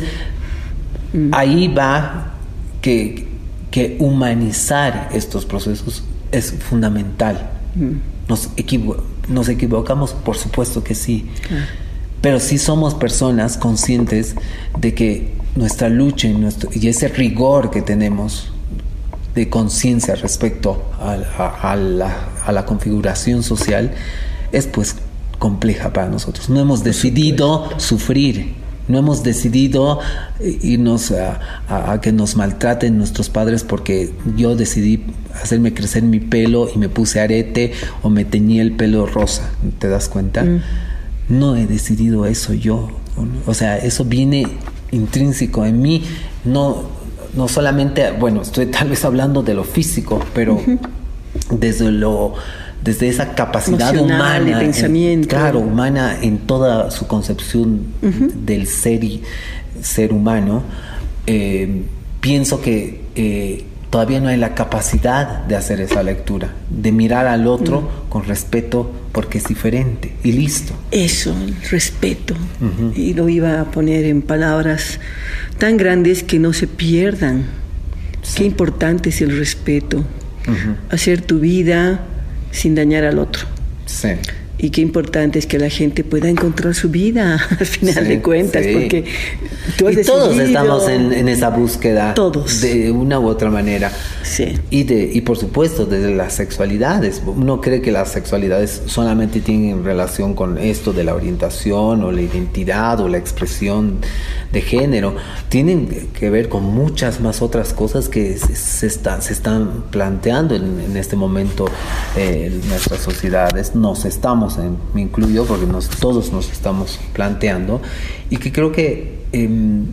mm. ahí va que, que humanizar estos procesos es fundamental. Mm. Nos, equivo- nos equivocamos, por supuesto que sí, claro. Pero sí somos personas conscientes de que nuestra lucha y, nuestro, y ese rigor que tenemos de conciencia respecto a, a, a, la, a la configuración social es pues compleja para nosotros. No hemos decidido sufrir, no hemos decidido irnos a, a, a que nos maltraten nuestros padres porque yo decidí hacerme crecer mi pelo y me puse arete o me teñí el pelo rosa. ¿Te das cuenta? Mm. No he decidido eso yo. O sea, eso viene intrínseco en mí. No, no solamente, bueno, estoy tal vez hablando de lo físico, pero uh-huh. desde lo desde esa capacidad emocional, humana, de pensamiento. En, claro, humana en toda su concepción uh-huh. del ser y ser humano, eh, pienso que eh, todavía no hay la capacidad de hacer esa lectura, de mirar al otro uh-huh. con respeto porque es diferente y listo. Eso, el respeto. Uh-huh. Y lo iba a poner en palabras tan grandes que no se pierdan. Sí. Qué importante es el respeto. Uh-huh. Hacer tu vida sin dañar al otro. Sí. Y qué importante es que la gente pueda encontrar su vida al final sí, de cuentas, sí. Porque tú has y decidido... todos estamos en, en esa búsqueda, todos, de una u otra manera. Sí. Y de y por supuesto desde las sexualidades. Uno cree que las sexualidades solamente tienen relación con esto de la orientación o la identidad o la expresión de género. Tienen que ver con muchas más otras cosas que se, se, está, se están planteando en, en este momento eh, en nuestras sociedades. Nos estamos me incluyo porque nos, todos nos estamos planteando y que creo que eh,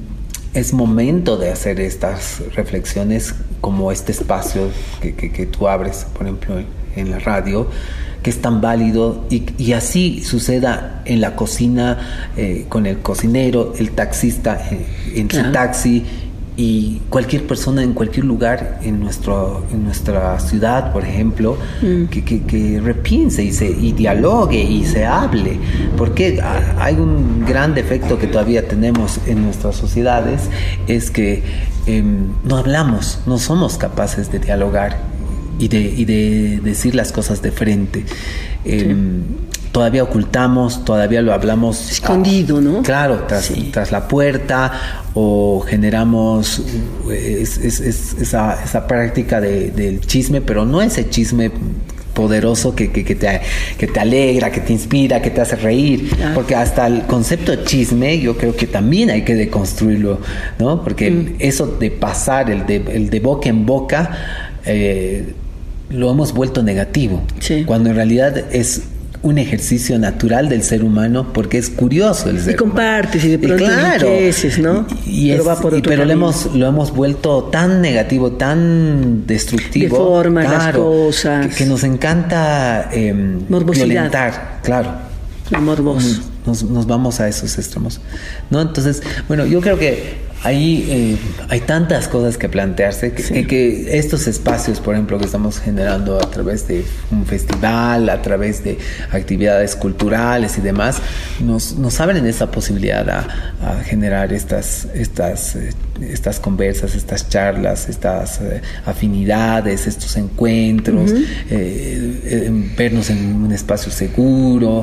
es momento de hacer estas reflexiones como este espacio que, que, que tú abres, por ejemplo, en, en la radio, que es tan válido y, y así suceda en la cocina eh, con el cocinero, el taxista eh, en claro. su taxi y cualquier persona en cualquier lugar en nuestro en nuestra ciudad, por ejemplo, mm. que, que, que repiense y, se, y dialogue y se hable, porque hay un gran defecto que todavía tenemos en nuestras sociedades, es que eh, no hablamos, no somos capaces de dialogar y de, y de decir las cosas de frente. Eh, sí. Todavía ocultamos, todavía lo hablamos escondido, a, ¿no? Claro, tras, sí. tras la puerta, o generamos es, es, es, esa, esa práctica de, del chisme, pero no ese chisme poderoso que, que, que, te, que te alegra, que te inspira, que te hace reír, claro. Porque hasta el concepto de chisme yo creo que también hay que deconstruirlo, ¿no? Porque mm. eso de pasar, el de, el de boca en boca, eh, lo hemos vuelto negativo, sí. Cuando en realidad es un ejercicio natural del ser humano, porque es curioso el ser y compartes humano. Y de pronto y claro, enriqueces, ¿no? Y, y pero, es, va por otro y, pero lo hemos, lo hemos vuelto tan negativo, tan destructivo, deforma claro, las cosas, que, que nos encanta eh, violentar, claro, morboso. Nos, nos vamos a esos extremos, ¿no? Entonces, bueno, yo creo que ahí eh, hay tantas cosas que plantearse, que, sí. que, que estos espacios, por ejemplo, que estamos generando a través de un festival, a través de actividades culturales y demás, nos, nos abren esa posibilidad a, a generar estas, estas, eh, estas conversas, estas charlas, estas eh, afinidades, estos encuentros, uh-huh. eh, eh, vernos en un espacio seguro,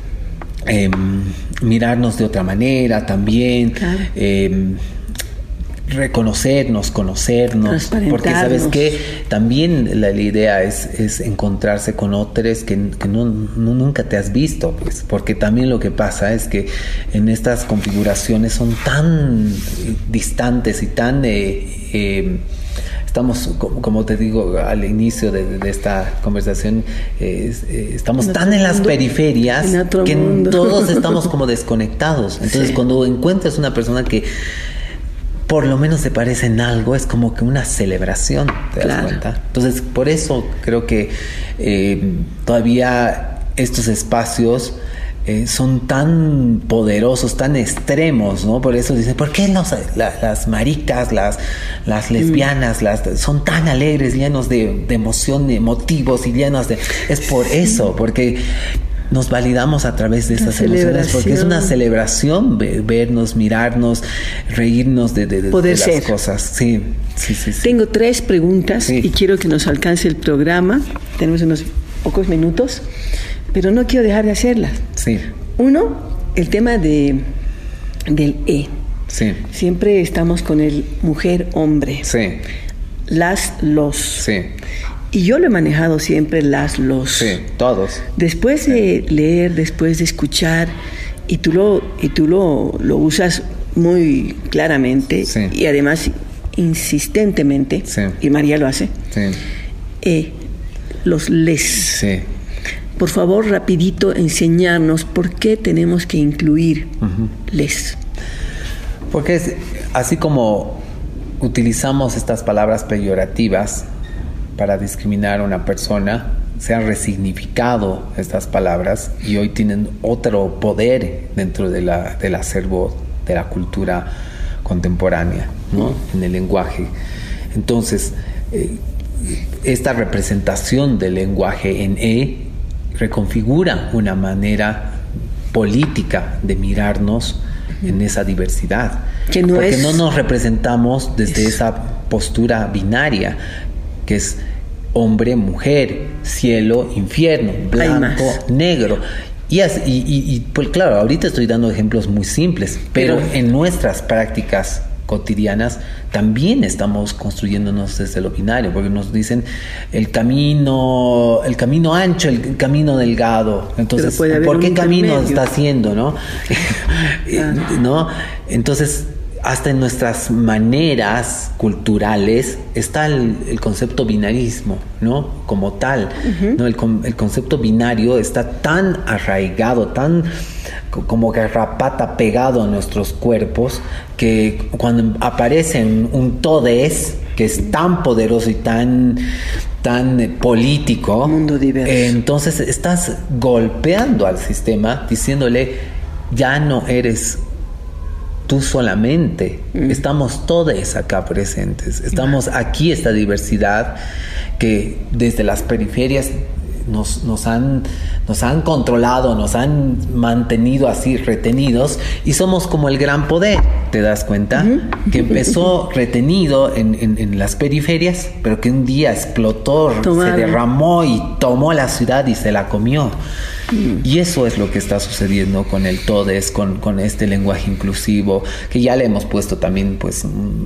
eh, mirarnos de otra manera también, claro. eh, reconocernos, conocernos, porque sabes que también la, la idea es, es encontrarse con otros que, que no, no nunca te has visto, pues, porque también lo que pasa es que en estas configuraciones son tan distantes y tan eh, eh, estamos, como te digo al inicio de, de esta conversación, eh, eh, estamos en tan en las mundo, periferias en que mundo. Todos estamos como desconectados. Entonces, sí. cuando encuentras una persona que por lo menos se parece en algo, es como que una celebración, ¿te das claro. cuenta? Entonces, por eso creo que eh, todavía estos espacios eh, son tan poderosos, tan extremos, ¿no? Por eso dicen, ¿por qué los, la, las maricas, las, las lesbianas, mm. las, son tan alegres, llenos de, de emoción, de motivos y llenos de... Es por eso, porque nos validamos a través de estas emociones, porque es una celebración vernos, mirarnos, reírnos de, de, de, de las cosas. Sí, sí, sí, sí. Tengo tres preguntas sí. y quiero que nos alcance el programa. Tenemos unos pocos minutos, pero no quiero dejar de hacerlas. Sí. Uno, el tema de del E. Sí. Siempre estamos con el mujer-hombre. Sí. Las, los. Sí. Y yo lo he manejado siempre las, los. Sí, todos. Después sí. de leer, después de escuchar, y tú lo, y tú lo, lo usas muy claramente sí. y además insistentemente, sí. y María lo hace, sí. eh, los les. Sí. Por favor, rapidito, enseñarnos por qué tenemos que incluir uh-huh. les. Porque es así como utilizamos estas palabras peyorativas para discriminar a una persona, se han resignificado estas palabras y hoy tienen otro poder dentro de la, del acervo de la cultura contemporánea, ¿no? En el lenguaje. Entonces, eh, esta representación del lenguaje en E reconfigura una manera política de mirarnos en esa diversidad, que no porque es... no nos representamos desde es... esa postura binaria, que es hombre, mujer, cielo, infierno, blanco, negro. Y, así, y, y, y pues claro, ahorita estoy dando ejemplos muy simples, pero, pero en nuestras prácticas cotidianas también estamos construyéndonos desde lo binario, porque nos dicen el camino, el camino ancho, el camino delgado. Entonces, ¿por qué camino está haciendo, no? Ah. ¿No? Entonces, hasta en nuestras maneras culturales está el, el concepto binarismo, ¿no? Como tal, uh-huh. ¿no? El, el concepto binario está tan arraigado, tan como garrapata pegado a nuestros cuerpos, que cuando aparece un todes que es tan poderoso y tan, tan eh, político, mundo diverso, eh, entonces estás golpeando al sistema diciéndole, ya no eres tú solamente, mm. estamos todos acá presentes, estamos aquí, esta diversidad que desde las periferias nos, nos, han, nos han controlado, nos han mantenido así retenidos, y somos como el gran poder, ¿te das cuenta? Mm. Que empezó retenido en, en, en las periferias, pero que un día explotó, Tomado. se derramó y tomó la ciudad y se la comió. Mm. Y eso es lo que está sucediendo con el todes, con, con este lenguaje inclusivo, que ya le hemos puesto también, pues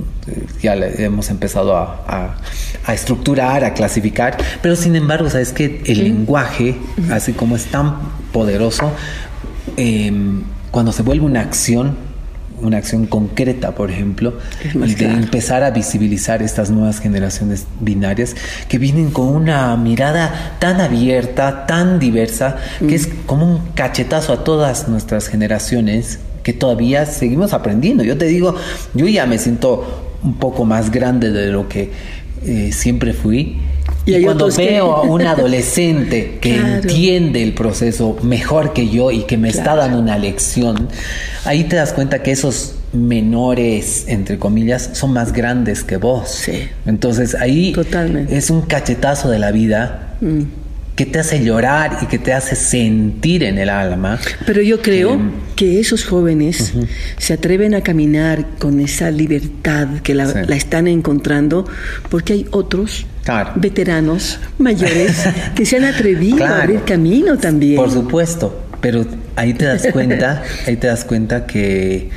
ya le hemos empezado a, a, a estructurar, a clasificar, pero sin embargo, ¿sabes qué? El mm. lenguaje, mm. así como es tan poderoso, eh, cuando se vuelve una acción, una acción concreta, por ejemplo, y de empezar a visibilizar estas nuevas generaciones binarias que vienen con una mirada tan abierta, tan diversa, mm. que es como un cachetazo a todas nuestras generaciones que todavía seguimos aprendiendo. Yo te digo, yo ya me siento un poco más grande de lo que eh, siempre fui. Y, y cuando veo que... a un adolescente que claro. entiende el proceso mejor que yo y que me claro. está dando una lección, ahí te das cuenta que esos menores, entre comillas, son más grandes que vos. Sí. Entonces ahí Totalmente. es un cachetazo de la vida mm. que te hace llorar y que te hace sentir en el alma. Pero yo creo que, que esos jóvenes uh-huh. se atreven a caminar con esa libertad que la, sí. la están encontrando porque hay otros claro. veteranos mayores que se han atrevido claro. a abrir camino también. Por supuesto, pero ahí te das cuenta, ahí te das cuenta que,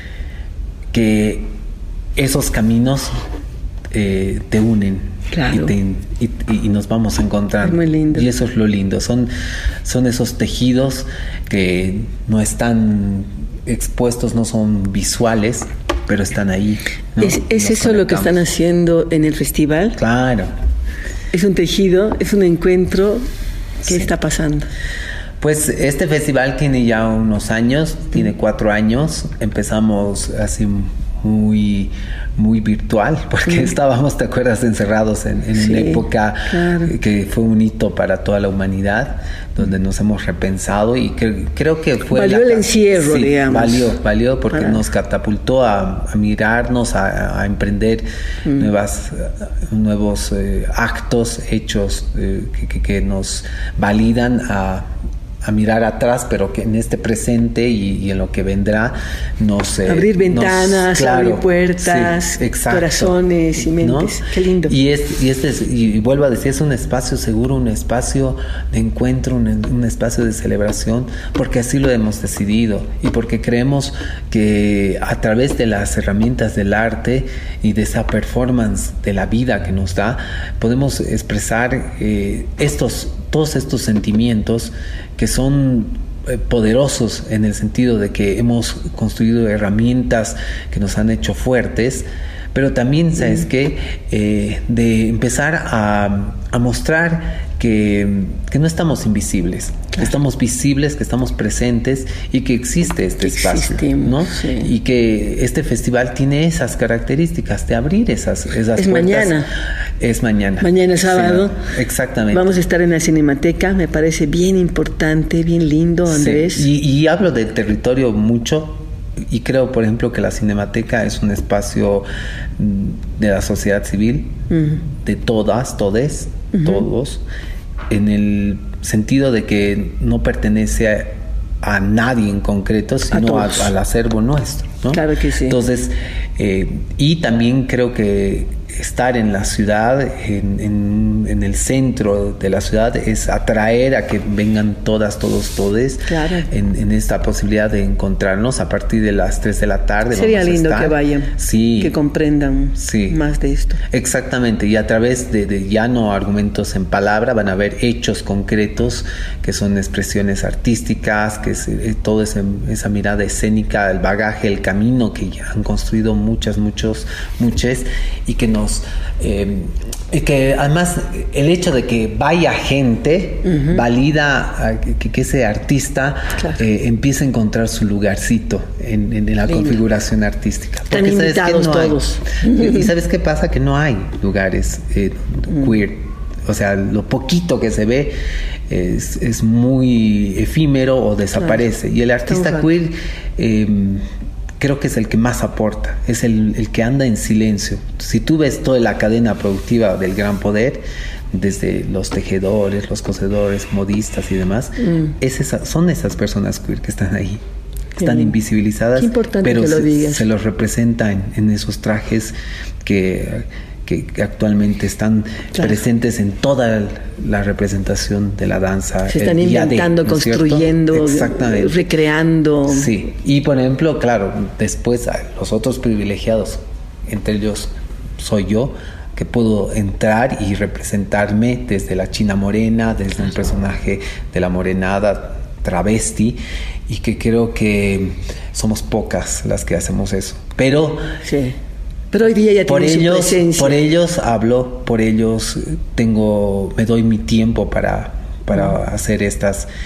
que esos caminos eh, te unen. Claro. Y, te, y, y nos vamos a encontrar. Es muy lindo. Y eso es lo lindo. Son, son esos tejidos que no están expuestos, no son visuales, pero están ahí, ¿no? ¿Es, es eso lo que están haciendo en el festival? Claro. Es un tejido, es un encuentro. ¿Qué sí. está pasando? Pues este festival tiene ya unos años, tiene cuatro años. Empezamos así muy muy virtual, porque mm. estábamos, ¿te acuerdas?, encerrados en, en sí, una época claro. que fue un hito para toda la humanidad, donde nos hemos repensado y que, creo que fue... Valió la, el encierro, sí, digamos. Valió, valió porque para. nos catapultó a, a mirarnos, a, a emprender mm. nuevas, nuevos eh, actos, hechos eh, que, que, que nos validan a... a mirar atrás, pero que en este presente y, y en lo que vendrá nos... Eh, abrir ventanas, nos, claro, abrir puertas, sí, corazones y mentes. ¿No? Qué lindo. Y, es, y, este es, y vuelvo a decir, es un espacio seguro, un espacio de encuentro, un, un espacio de celebración, porque así lo hemos decidido y porque creemos que a través de las herramientas del arte y de esa performance de la vida que nos da, podemos expresar eh, estos, todos estos sentimientos que son eh, poderosos en el sentido de que hemos construido herramientas que nos han hecho fuertes, pero también, ¿sabes qué? Eh, de empezar a, a mostrar que, que no estamos invisibles, claro. que estamos visibles, que estamos presentes y que existe este que espacio, ¿no? Sí. Y que este festival tiene esas características de abrir esas, esas es puertas. Mañana. Es mañana. Mañana sábado. Sí, exactamente. Vamos a estar en la Cinemateca, me parece bien importante, bien lindo, Andrés. Sí. Y, y hablo del territorio mucho. Y creo, por ejemplo, que la Cinemateca es un espacio de la sociedad civil, uh-huh. de todas, todes, uh-huh. todos, en el sentido de que no pertenece a, a nadie en concreto, sino a a, al acervo nuestro, ¿no? Claro que sí. Entonces, eh, y también creo que estar en la ciudad, en, en, en el centro de la ciudad, es atraer a que vengan todas, todos, todes, claro. en, en esta posibilidad de encontrarnos a partir de las tres de la tarde. Sería vamos lindo a estar. que vayan, sí. que comprendan sí. más de esto. Exactamente, y a través de, de ya no argumentos en palabra, van a haber hechos concretos que son expresiones artísticas, que es eh, toda esa, esa mirada escénica, el bagaje, el camino que ya han construido muchas, muchos, muchas, y que nos Eh, y que además el hecho de que vaya gente uh-huh. valida a que, que ese artista claro. eh, empiece a encontrar su lugarcito en, en, en la Lindo. configuración artística. Están invitados no todos. Hay, y ¿sabes qué pasa? Que no hay lugares eh, uh-huh. queer. O sea, lo poquito que se ve es, es muy efímero o desaparece. Claro. Y el artista queer eh, creo que es el que más aporta, es el, el que anda en silencio. Si tú ves toda la cadena productiva del Gran Poder, desde los tejedores, los cosedores, modistas y demás, mm. es esa, son esas personas queer que están ahí, que están invisibilizadas, Qué importante pero que lo se, digas. se los representa en, en esos trajes que... Que, que actualmente están claro. presentes en toda la representación de la danza. Se están inventando, de, ¿no construyendo, recreando. Sí, y por ejemplo, claro, después los otros privilegiados, entre ellos soy yo, que puedo entrar y representarme desde la China Morena, desde un personaje de la morenada travesti, y que creo que somos pocas las que hacemos eso. Pero... Sí. Pero hoy día ya por tiene ellos, su presencia. Por ellos hablo, por ellos tengo, me doy mi tiempo para, para mm. hacer estas,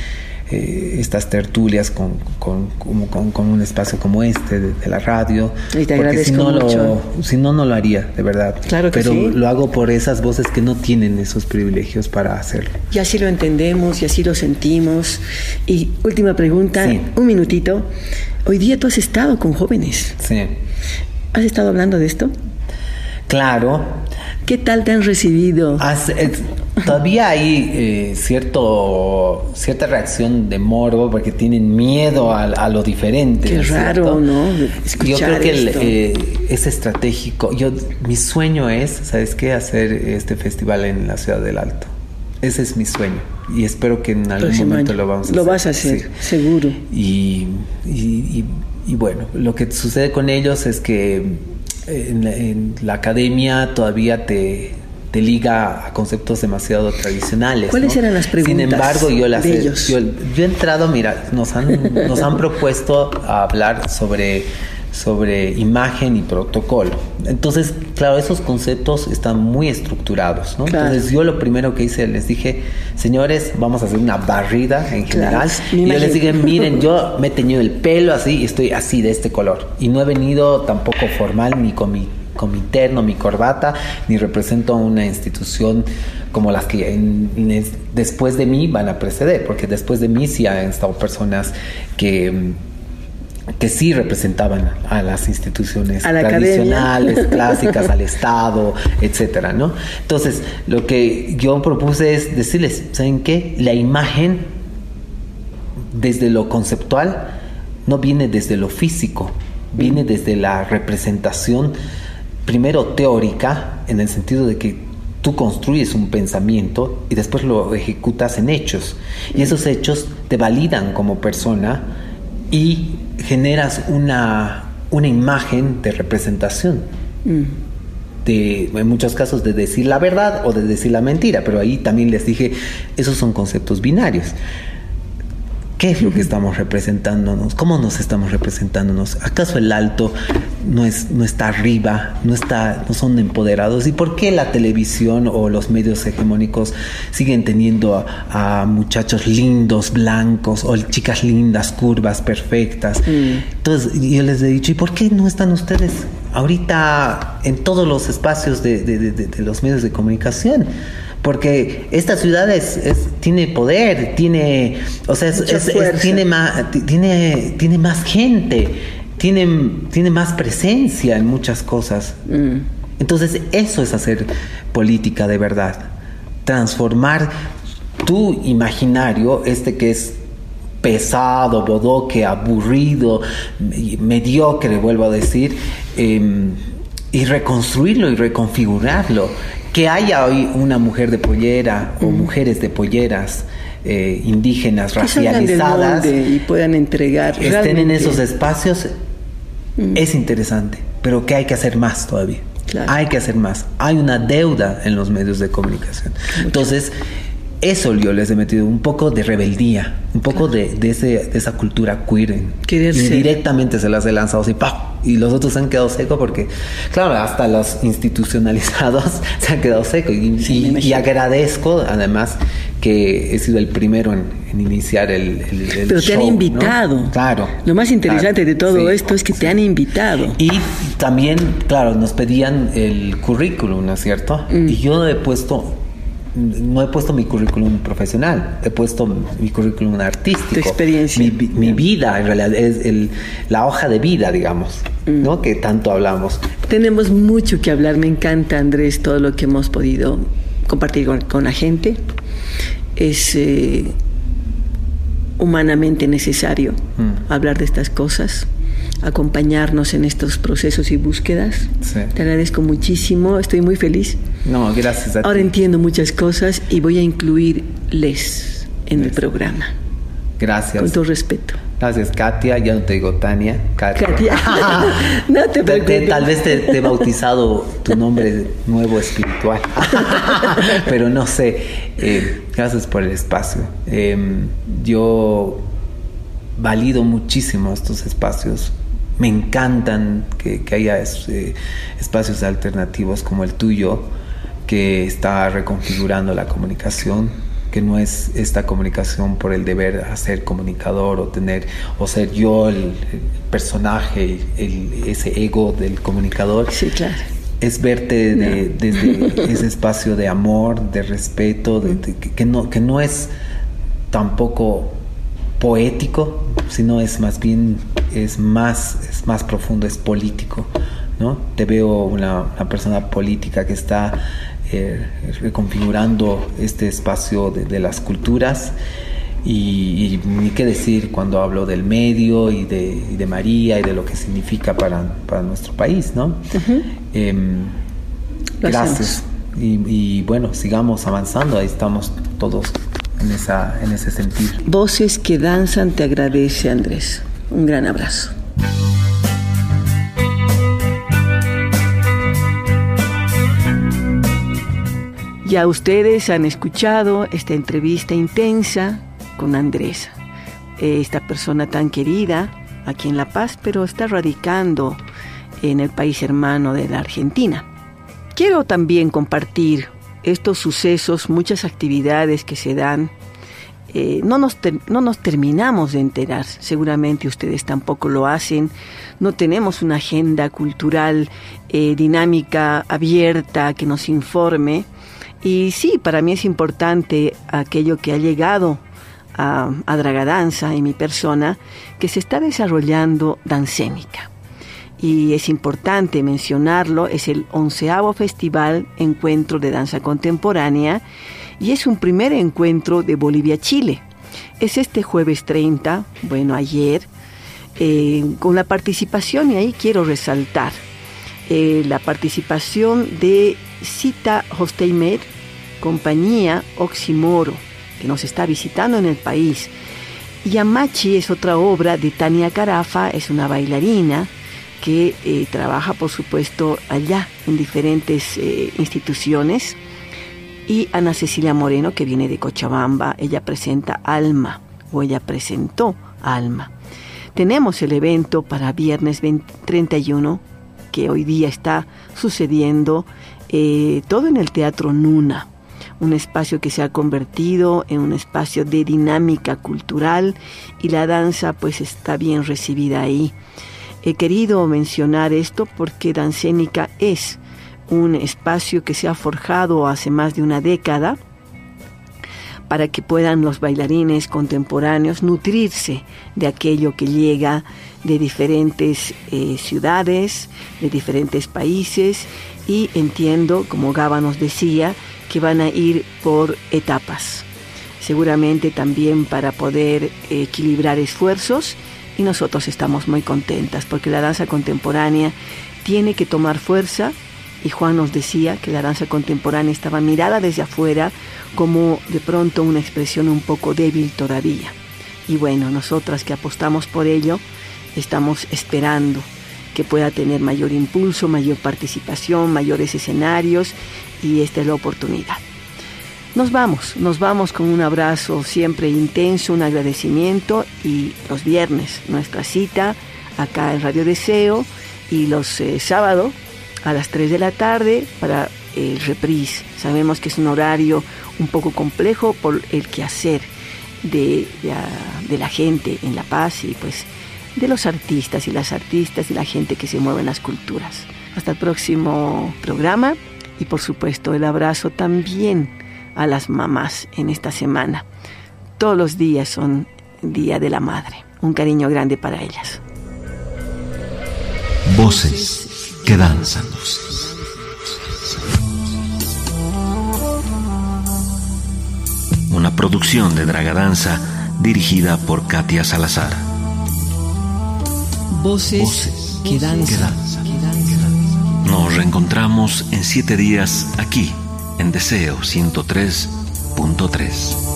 eh, estas tertulias con, con, con, con, con un espacio como este de, de la radio. Y te porque si no, mucho. lo, si no, no lo haría, de verdad. Claro que Pero sí. lo hago por esas voces que no tienen esos privilegios para hacerlo. Y así lo entendemos y así lo sentimos. Y última pregunta, Sí. un minutito. Hoy día tú has estado con jóvenes. Sí. ¿Has estado hablando de esto? Claro. ¿Qué tal te han recibido? Has, eh, todavía hay eh, cierto cierta reacción de morbo porque tienen miedo a, a lo diferente. Qué raro, ¿cierto? ¿no? Escuchar yo creo que el, esto. eh, es estratégico. Yo, mi sueño es, ¿sabes qué? Hacer este festival en la Ciudad del Alto. Ese es mi sueño y espero que en algún Próximo momento año. lo vamos a Lo hacer. vas a hacer, Sí. seguro. Y, y, y, y bueno, lo que sucede con ellos es que en la, en la academia todavía te, te liga a conceptos demasiado tradicionales. ¿Cuáles ¿no? eran las preguntas Sin embargo, yo las de he, ellos? Yo, yo he entrado, mira, nos han, nos han propuesto a hablar sobre sobre imagen y protocolo. Entonces, claro, esos conceptos están muy estructurados, ¿no? Claro. Entonces, yo lo primero que hice, les dije, señores, vamos a hacer una barrida en general. Claro, Y me yo les imagino. dije, miren, yo me he teñido el pelo así y estoy así de este color. Y no he venido tampoco formal ni con mi, con mi terno, mi corbata, ni represento a una institución como las que en, en, después de mí van a preceder, porque después de mí sí han estado personas que... que sí representaban a las instituciones a la tradicionales, academia. clásicas, al Estado, etcétera, ¿no? Entonces, lo que yo propuse es decirles, ¿saben qué? La imagen, desde lo conceptual, no viene desde lo físico, viene desde la representación, primero teórica, en el sentido de que tú construyes un pensamiento y después lo ejecutas en hechos. Y esos hechos te validan como persona y generas una, una imagen de representación. Mm. De, en muchos casos de decir la verdad o de decir la mentira, pero ahí también les dije, esos son conceptos binarios. ¿Qué es lo que estamos representándonos? ¿Cómo nos estamos representándonos? ¿Acaso el alto no es, no está arriba, no está, no son empoderados? ¿Y por qué la televisión o los medios hegemónicos siguen teniendo a, a muchachos lindos, blancos, o chicas lindas, curvas, perfectas? Mm. Entonces yo les he dicho, ¿y por qué no están ustedes ahorita en todos los espacios de, de, de, de los medios de comunicación? Porque esta ciudad es, es, tiene poder, tiene, o sea, es, es, es, tiene, más, tiene, tiene más gente, tiene, tiene más presencia en muchas cosas. Mm. Entonces, eso es hacer política de verdad. Transformar tu imaginario, este que es pesado, bodoque, aburrido, mediocre, vuelvo a decir, eh, y reconstruirlo y reconfigurarlo. Que haya hoy una mujer de pollera o mm. mujeres de polleras eh, indígenas que racializadas y puedan entregar estén realmente en esos espacios mm. es interesante, pero que hay que hacer más todavía. Claro. Hay que hacer más. Hay una deuda en los medios de comunicación. Mucho. Entonces, eso yo les he metido un poco de rebeldía, un poco claro. de, de, ese, de esa cultura queer. Querer Indirectamente ser. Se las he lanzado así, ¡pam! Y los otros se han quedado secos porque, claro, hasta los institucionalizados se han quedado secos. Y, sí, y, y agradezco, además, que he sido el primero en, en iniciar el, el, el Pero show, te han invitado. ¿no? Claro. Lo más interesante claro, de todo sí, esto es que sí. te han invitado. Y también, claro, nos pedían el currículum, ¿no es cierto? Mm. Y yo he puesto... No he puesto mi currículum profesional, he puesto mi currículum artístico. Tu experiencia. Mi, mi vida, en realidad, es el, la hoja de vida, digamos, mm. ¿no? Que tanto hablamos. Tenemos mucho que hablar. Me encanta, Andrés, todo lo que hemos podido compartir con, con la gente. Es eh, humanamente necesario mm. hablar de estas cosas, acompañarnos en estos procesos y búsquedas. Sí. Te agradezco muchísimo, estoy muy feliz. No, gracias a ti. Ahora entiendo muchas cosas y voy a incluirles en les. el programa. Gracias. Con todo respeto. Gracias, Katia. Ya no te digo Tania. Katia. Katia. No te preocupes. Te, tal vez te, te he bautizado tu nombre nuevo espiritual. Pero no sé. Eh, gracias por el espacio. Eh, yo valido muchísimo estos espacios. Me encantan que, que haya eh, espacios alternativos como el tuyo, que está reconfigurando la comunicación, que no es esta comunicación por el deber a ser comunicador o tener o ser yo el, el personaje, el, ese ego del comunicador. Sí, claro. Es verte de, no. desde ese espacio de amor, de respeto, de, de, que, no, que no es tampoco poético, sino es más bien, es más, es más profundo, es político, ¿no? Te veo una, una persona política que está eh, reconfigurando este espacio de, de las culturas. Y, y ni qué decir cuando hablo del medio y de, y de María y de lo que significa para, para nuestro país, ¿no? Uh-huh. Eh, gracias. Y, y bueno, sigamos avanzando, ahí estamos todos en, esa, en ese sentido. Voces que danzan te agradece, Andrés. Un gran abrazo. Ya ustedes han escuchado esta entrevista intensa con Andrés, esta persona tan querida aquí en La Paz, pero está radicando en el país hermano de la Argentina. Quiero también compartir estos sucesos, muchas actividades que se dan. Eh, no, nos ter- no nos terminamos de enterar, seguramente ustedes tampoco lo hacen. No tenemos una agenda cultural eh, dinámica, abierta, que nos informe. Y sí, para mí es importante aquello que ha llegado a, a Dragadanza en mi persona, que se está desarrollando Dancénica. Y es importante mencionarlo, es el onceavo Festival Encuentro de Danza Contemporánea y es un primer encuentro de Bolivia-Chile. Es este jueves treinta, bueno, ayer, eh, con la participación, y ahí quiero resaltar, eh, la participación de Cita Hosteimer, compañía Oximoro, que nos está visitando en el país. Yamachi es otra obra de Tania Carafa, es una bailarina que eh, trabaja, por supuesto, allá en diferentes eh, instituciones. Y Ana Cecilia Moreno, que viene de Cochabamba, ella presenta Alma, o ella presentó Alma. Tenemos el evento para viernes treinta y uno, que hoy día está sucediendo, eh, todo en el Teatro Nuna, un espacio que se ha convertido en un espacio de dinámica cultural, y la danza pues está bien recibida ahí. He querido mencionar esto porque Dancénica es un espacio que se ha forjado hace más de una década para que puedan los bailarines contemporáneos nutrirse de aquello que llega de diferentes eh, ciudades, de diferentes países, y entiendo, como Gaba nos decía, que van a ir por etapas, seguramente también para poder equilibrar esfuerzos, y nosotros estamos muy contentas porque la danza contemporánea tiene que tomar fuerza. Y Juan nos decía que la danza contemporánea estaba mirada desde afuera como de pronto una expresión un poco débil todavía. Y bueno, nosotras que apostamos por ello, estamos esperando que pueda tener mayor impulso, mayor participación, mayores escenarios, y esta es la oportunidad. Nos vamos, nos vamos con un abrazo siempre intenso, un agradecimiento, y los viernes nuestra cita acá en Radio Deseo, y los eh, sábados a las tres de la tarde para el reprise. Sabemos que es un horario un poco complejo por el quehacer de, de, de la gente en La Paz, y pues de los artistas y las artistas y la gente que se mueve en las culturas. Hasta el próximo programa, y por supuesto el abrazo también a las mamás en esta semana. Todos los días son Día de la Madre. Un cariño grande para ellas. Voces que danzan. Una producción de Dragadanza dirigida por Katia Salazar. Voces, Voces que danzan. Que danzan. Nos reencontramos en siete días aquí en Deseo ciento tres punto tres.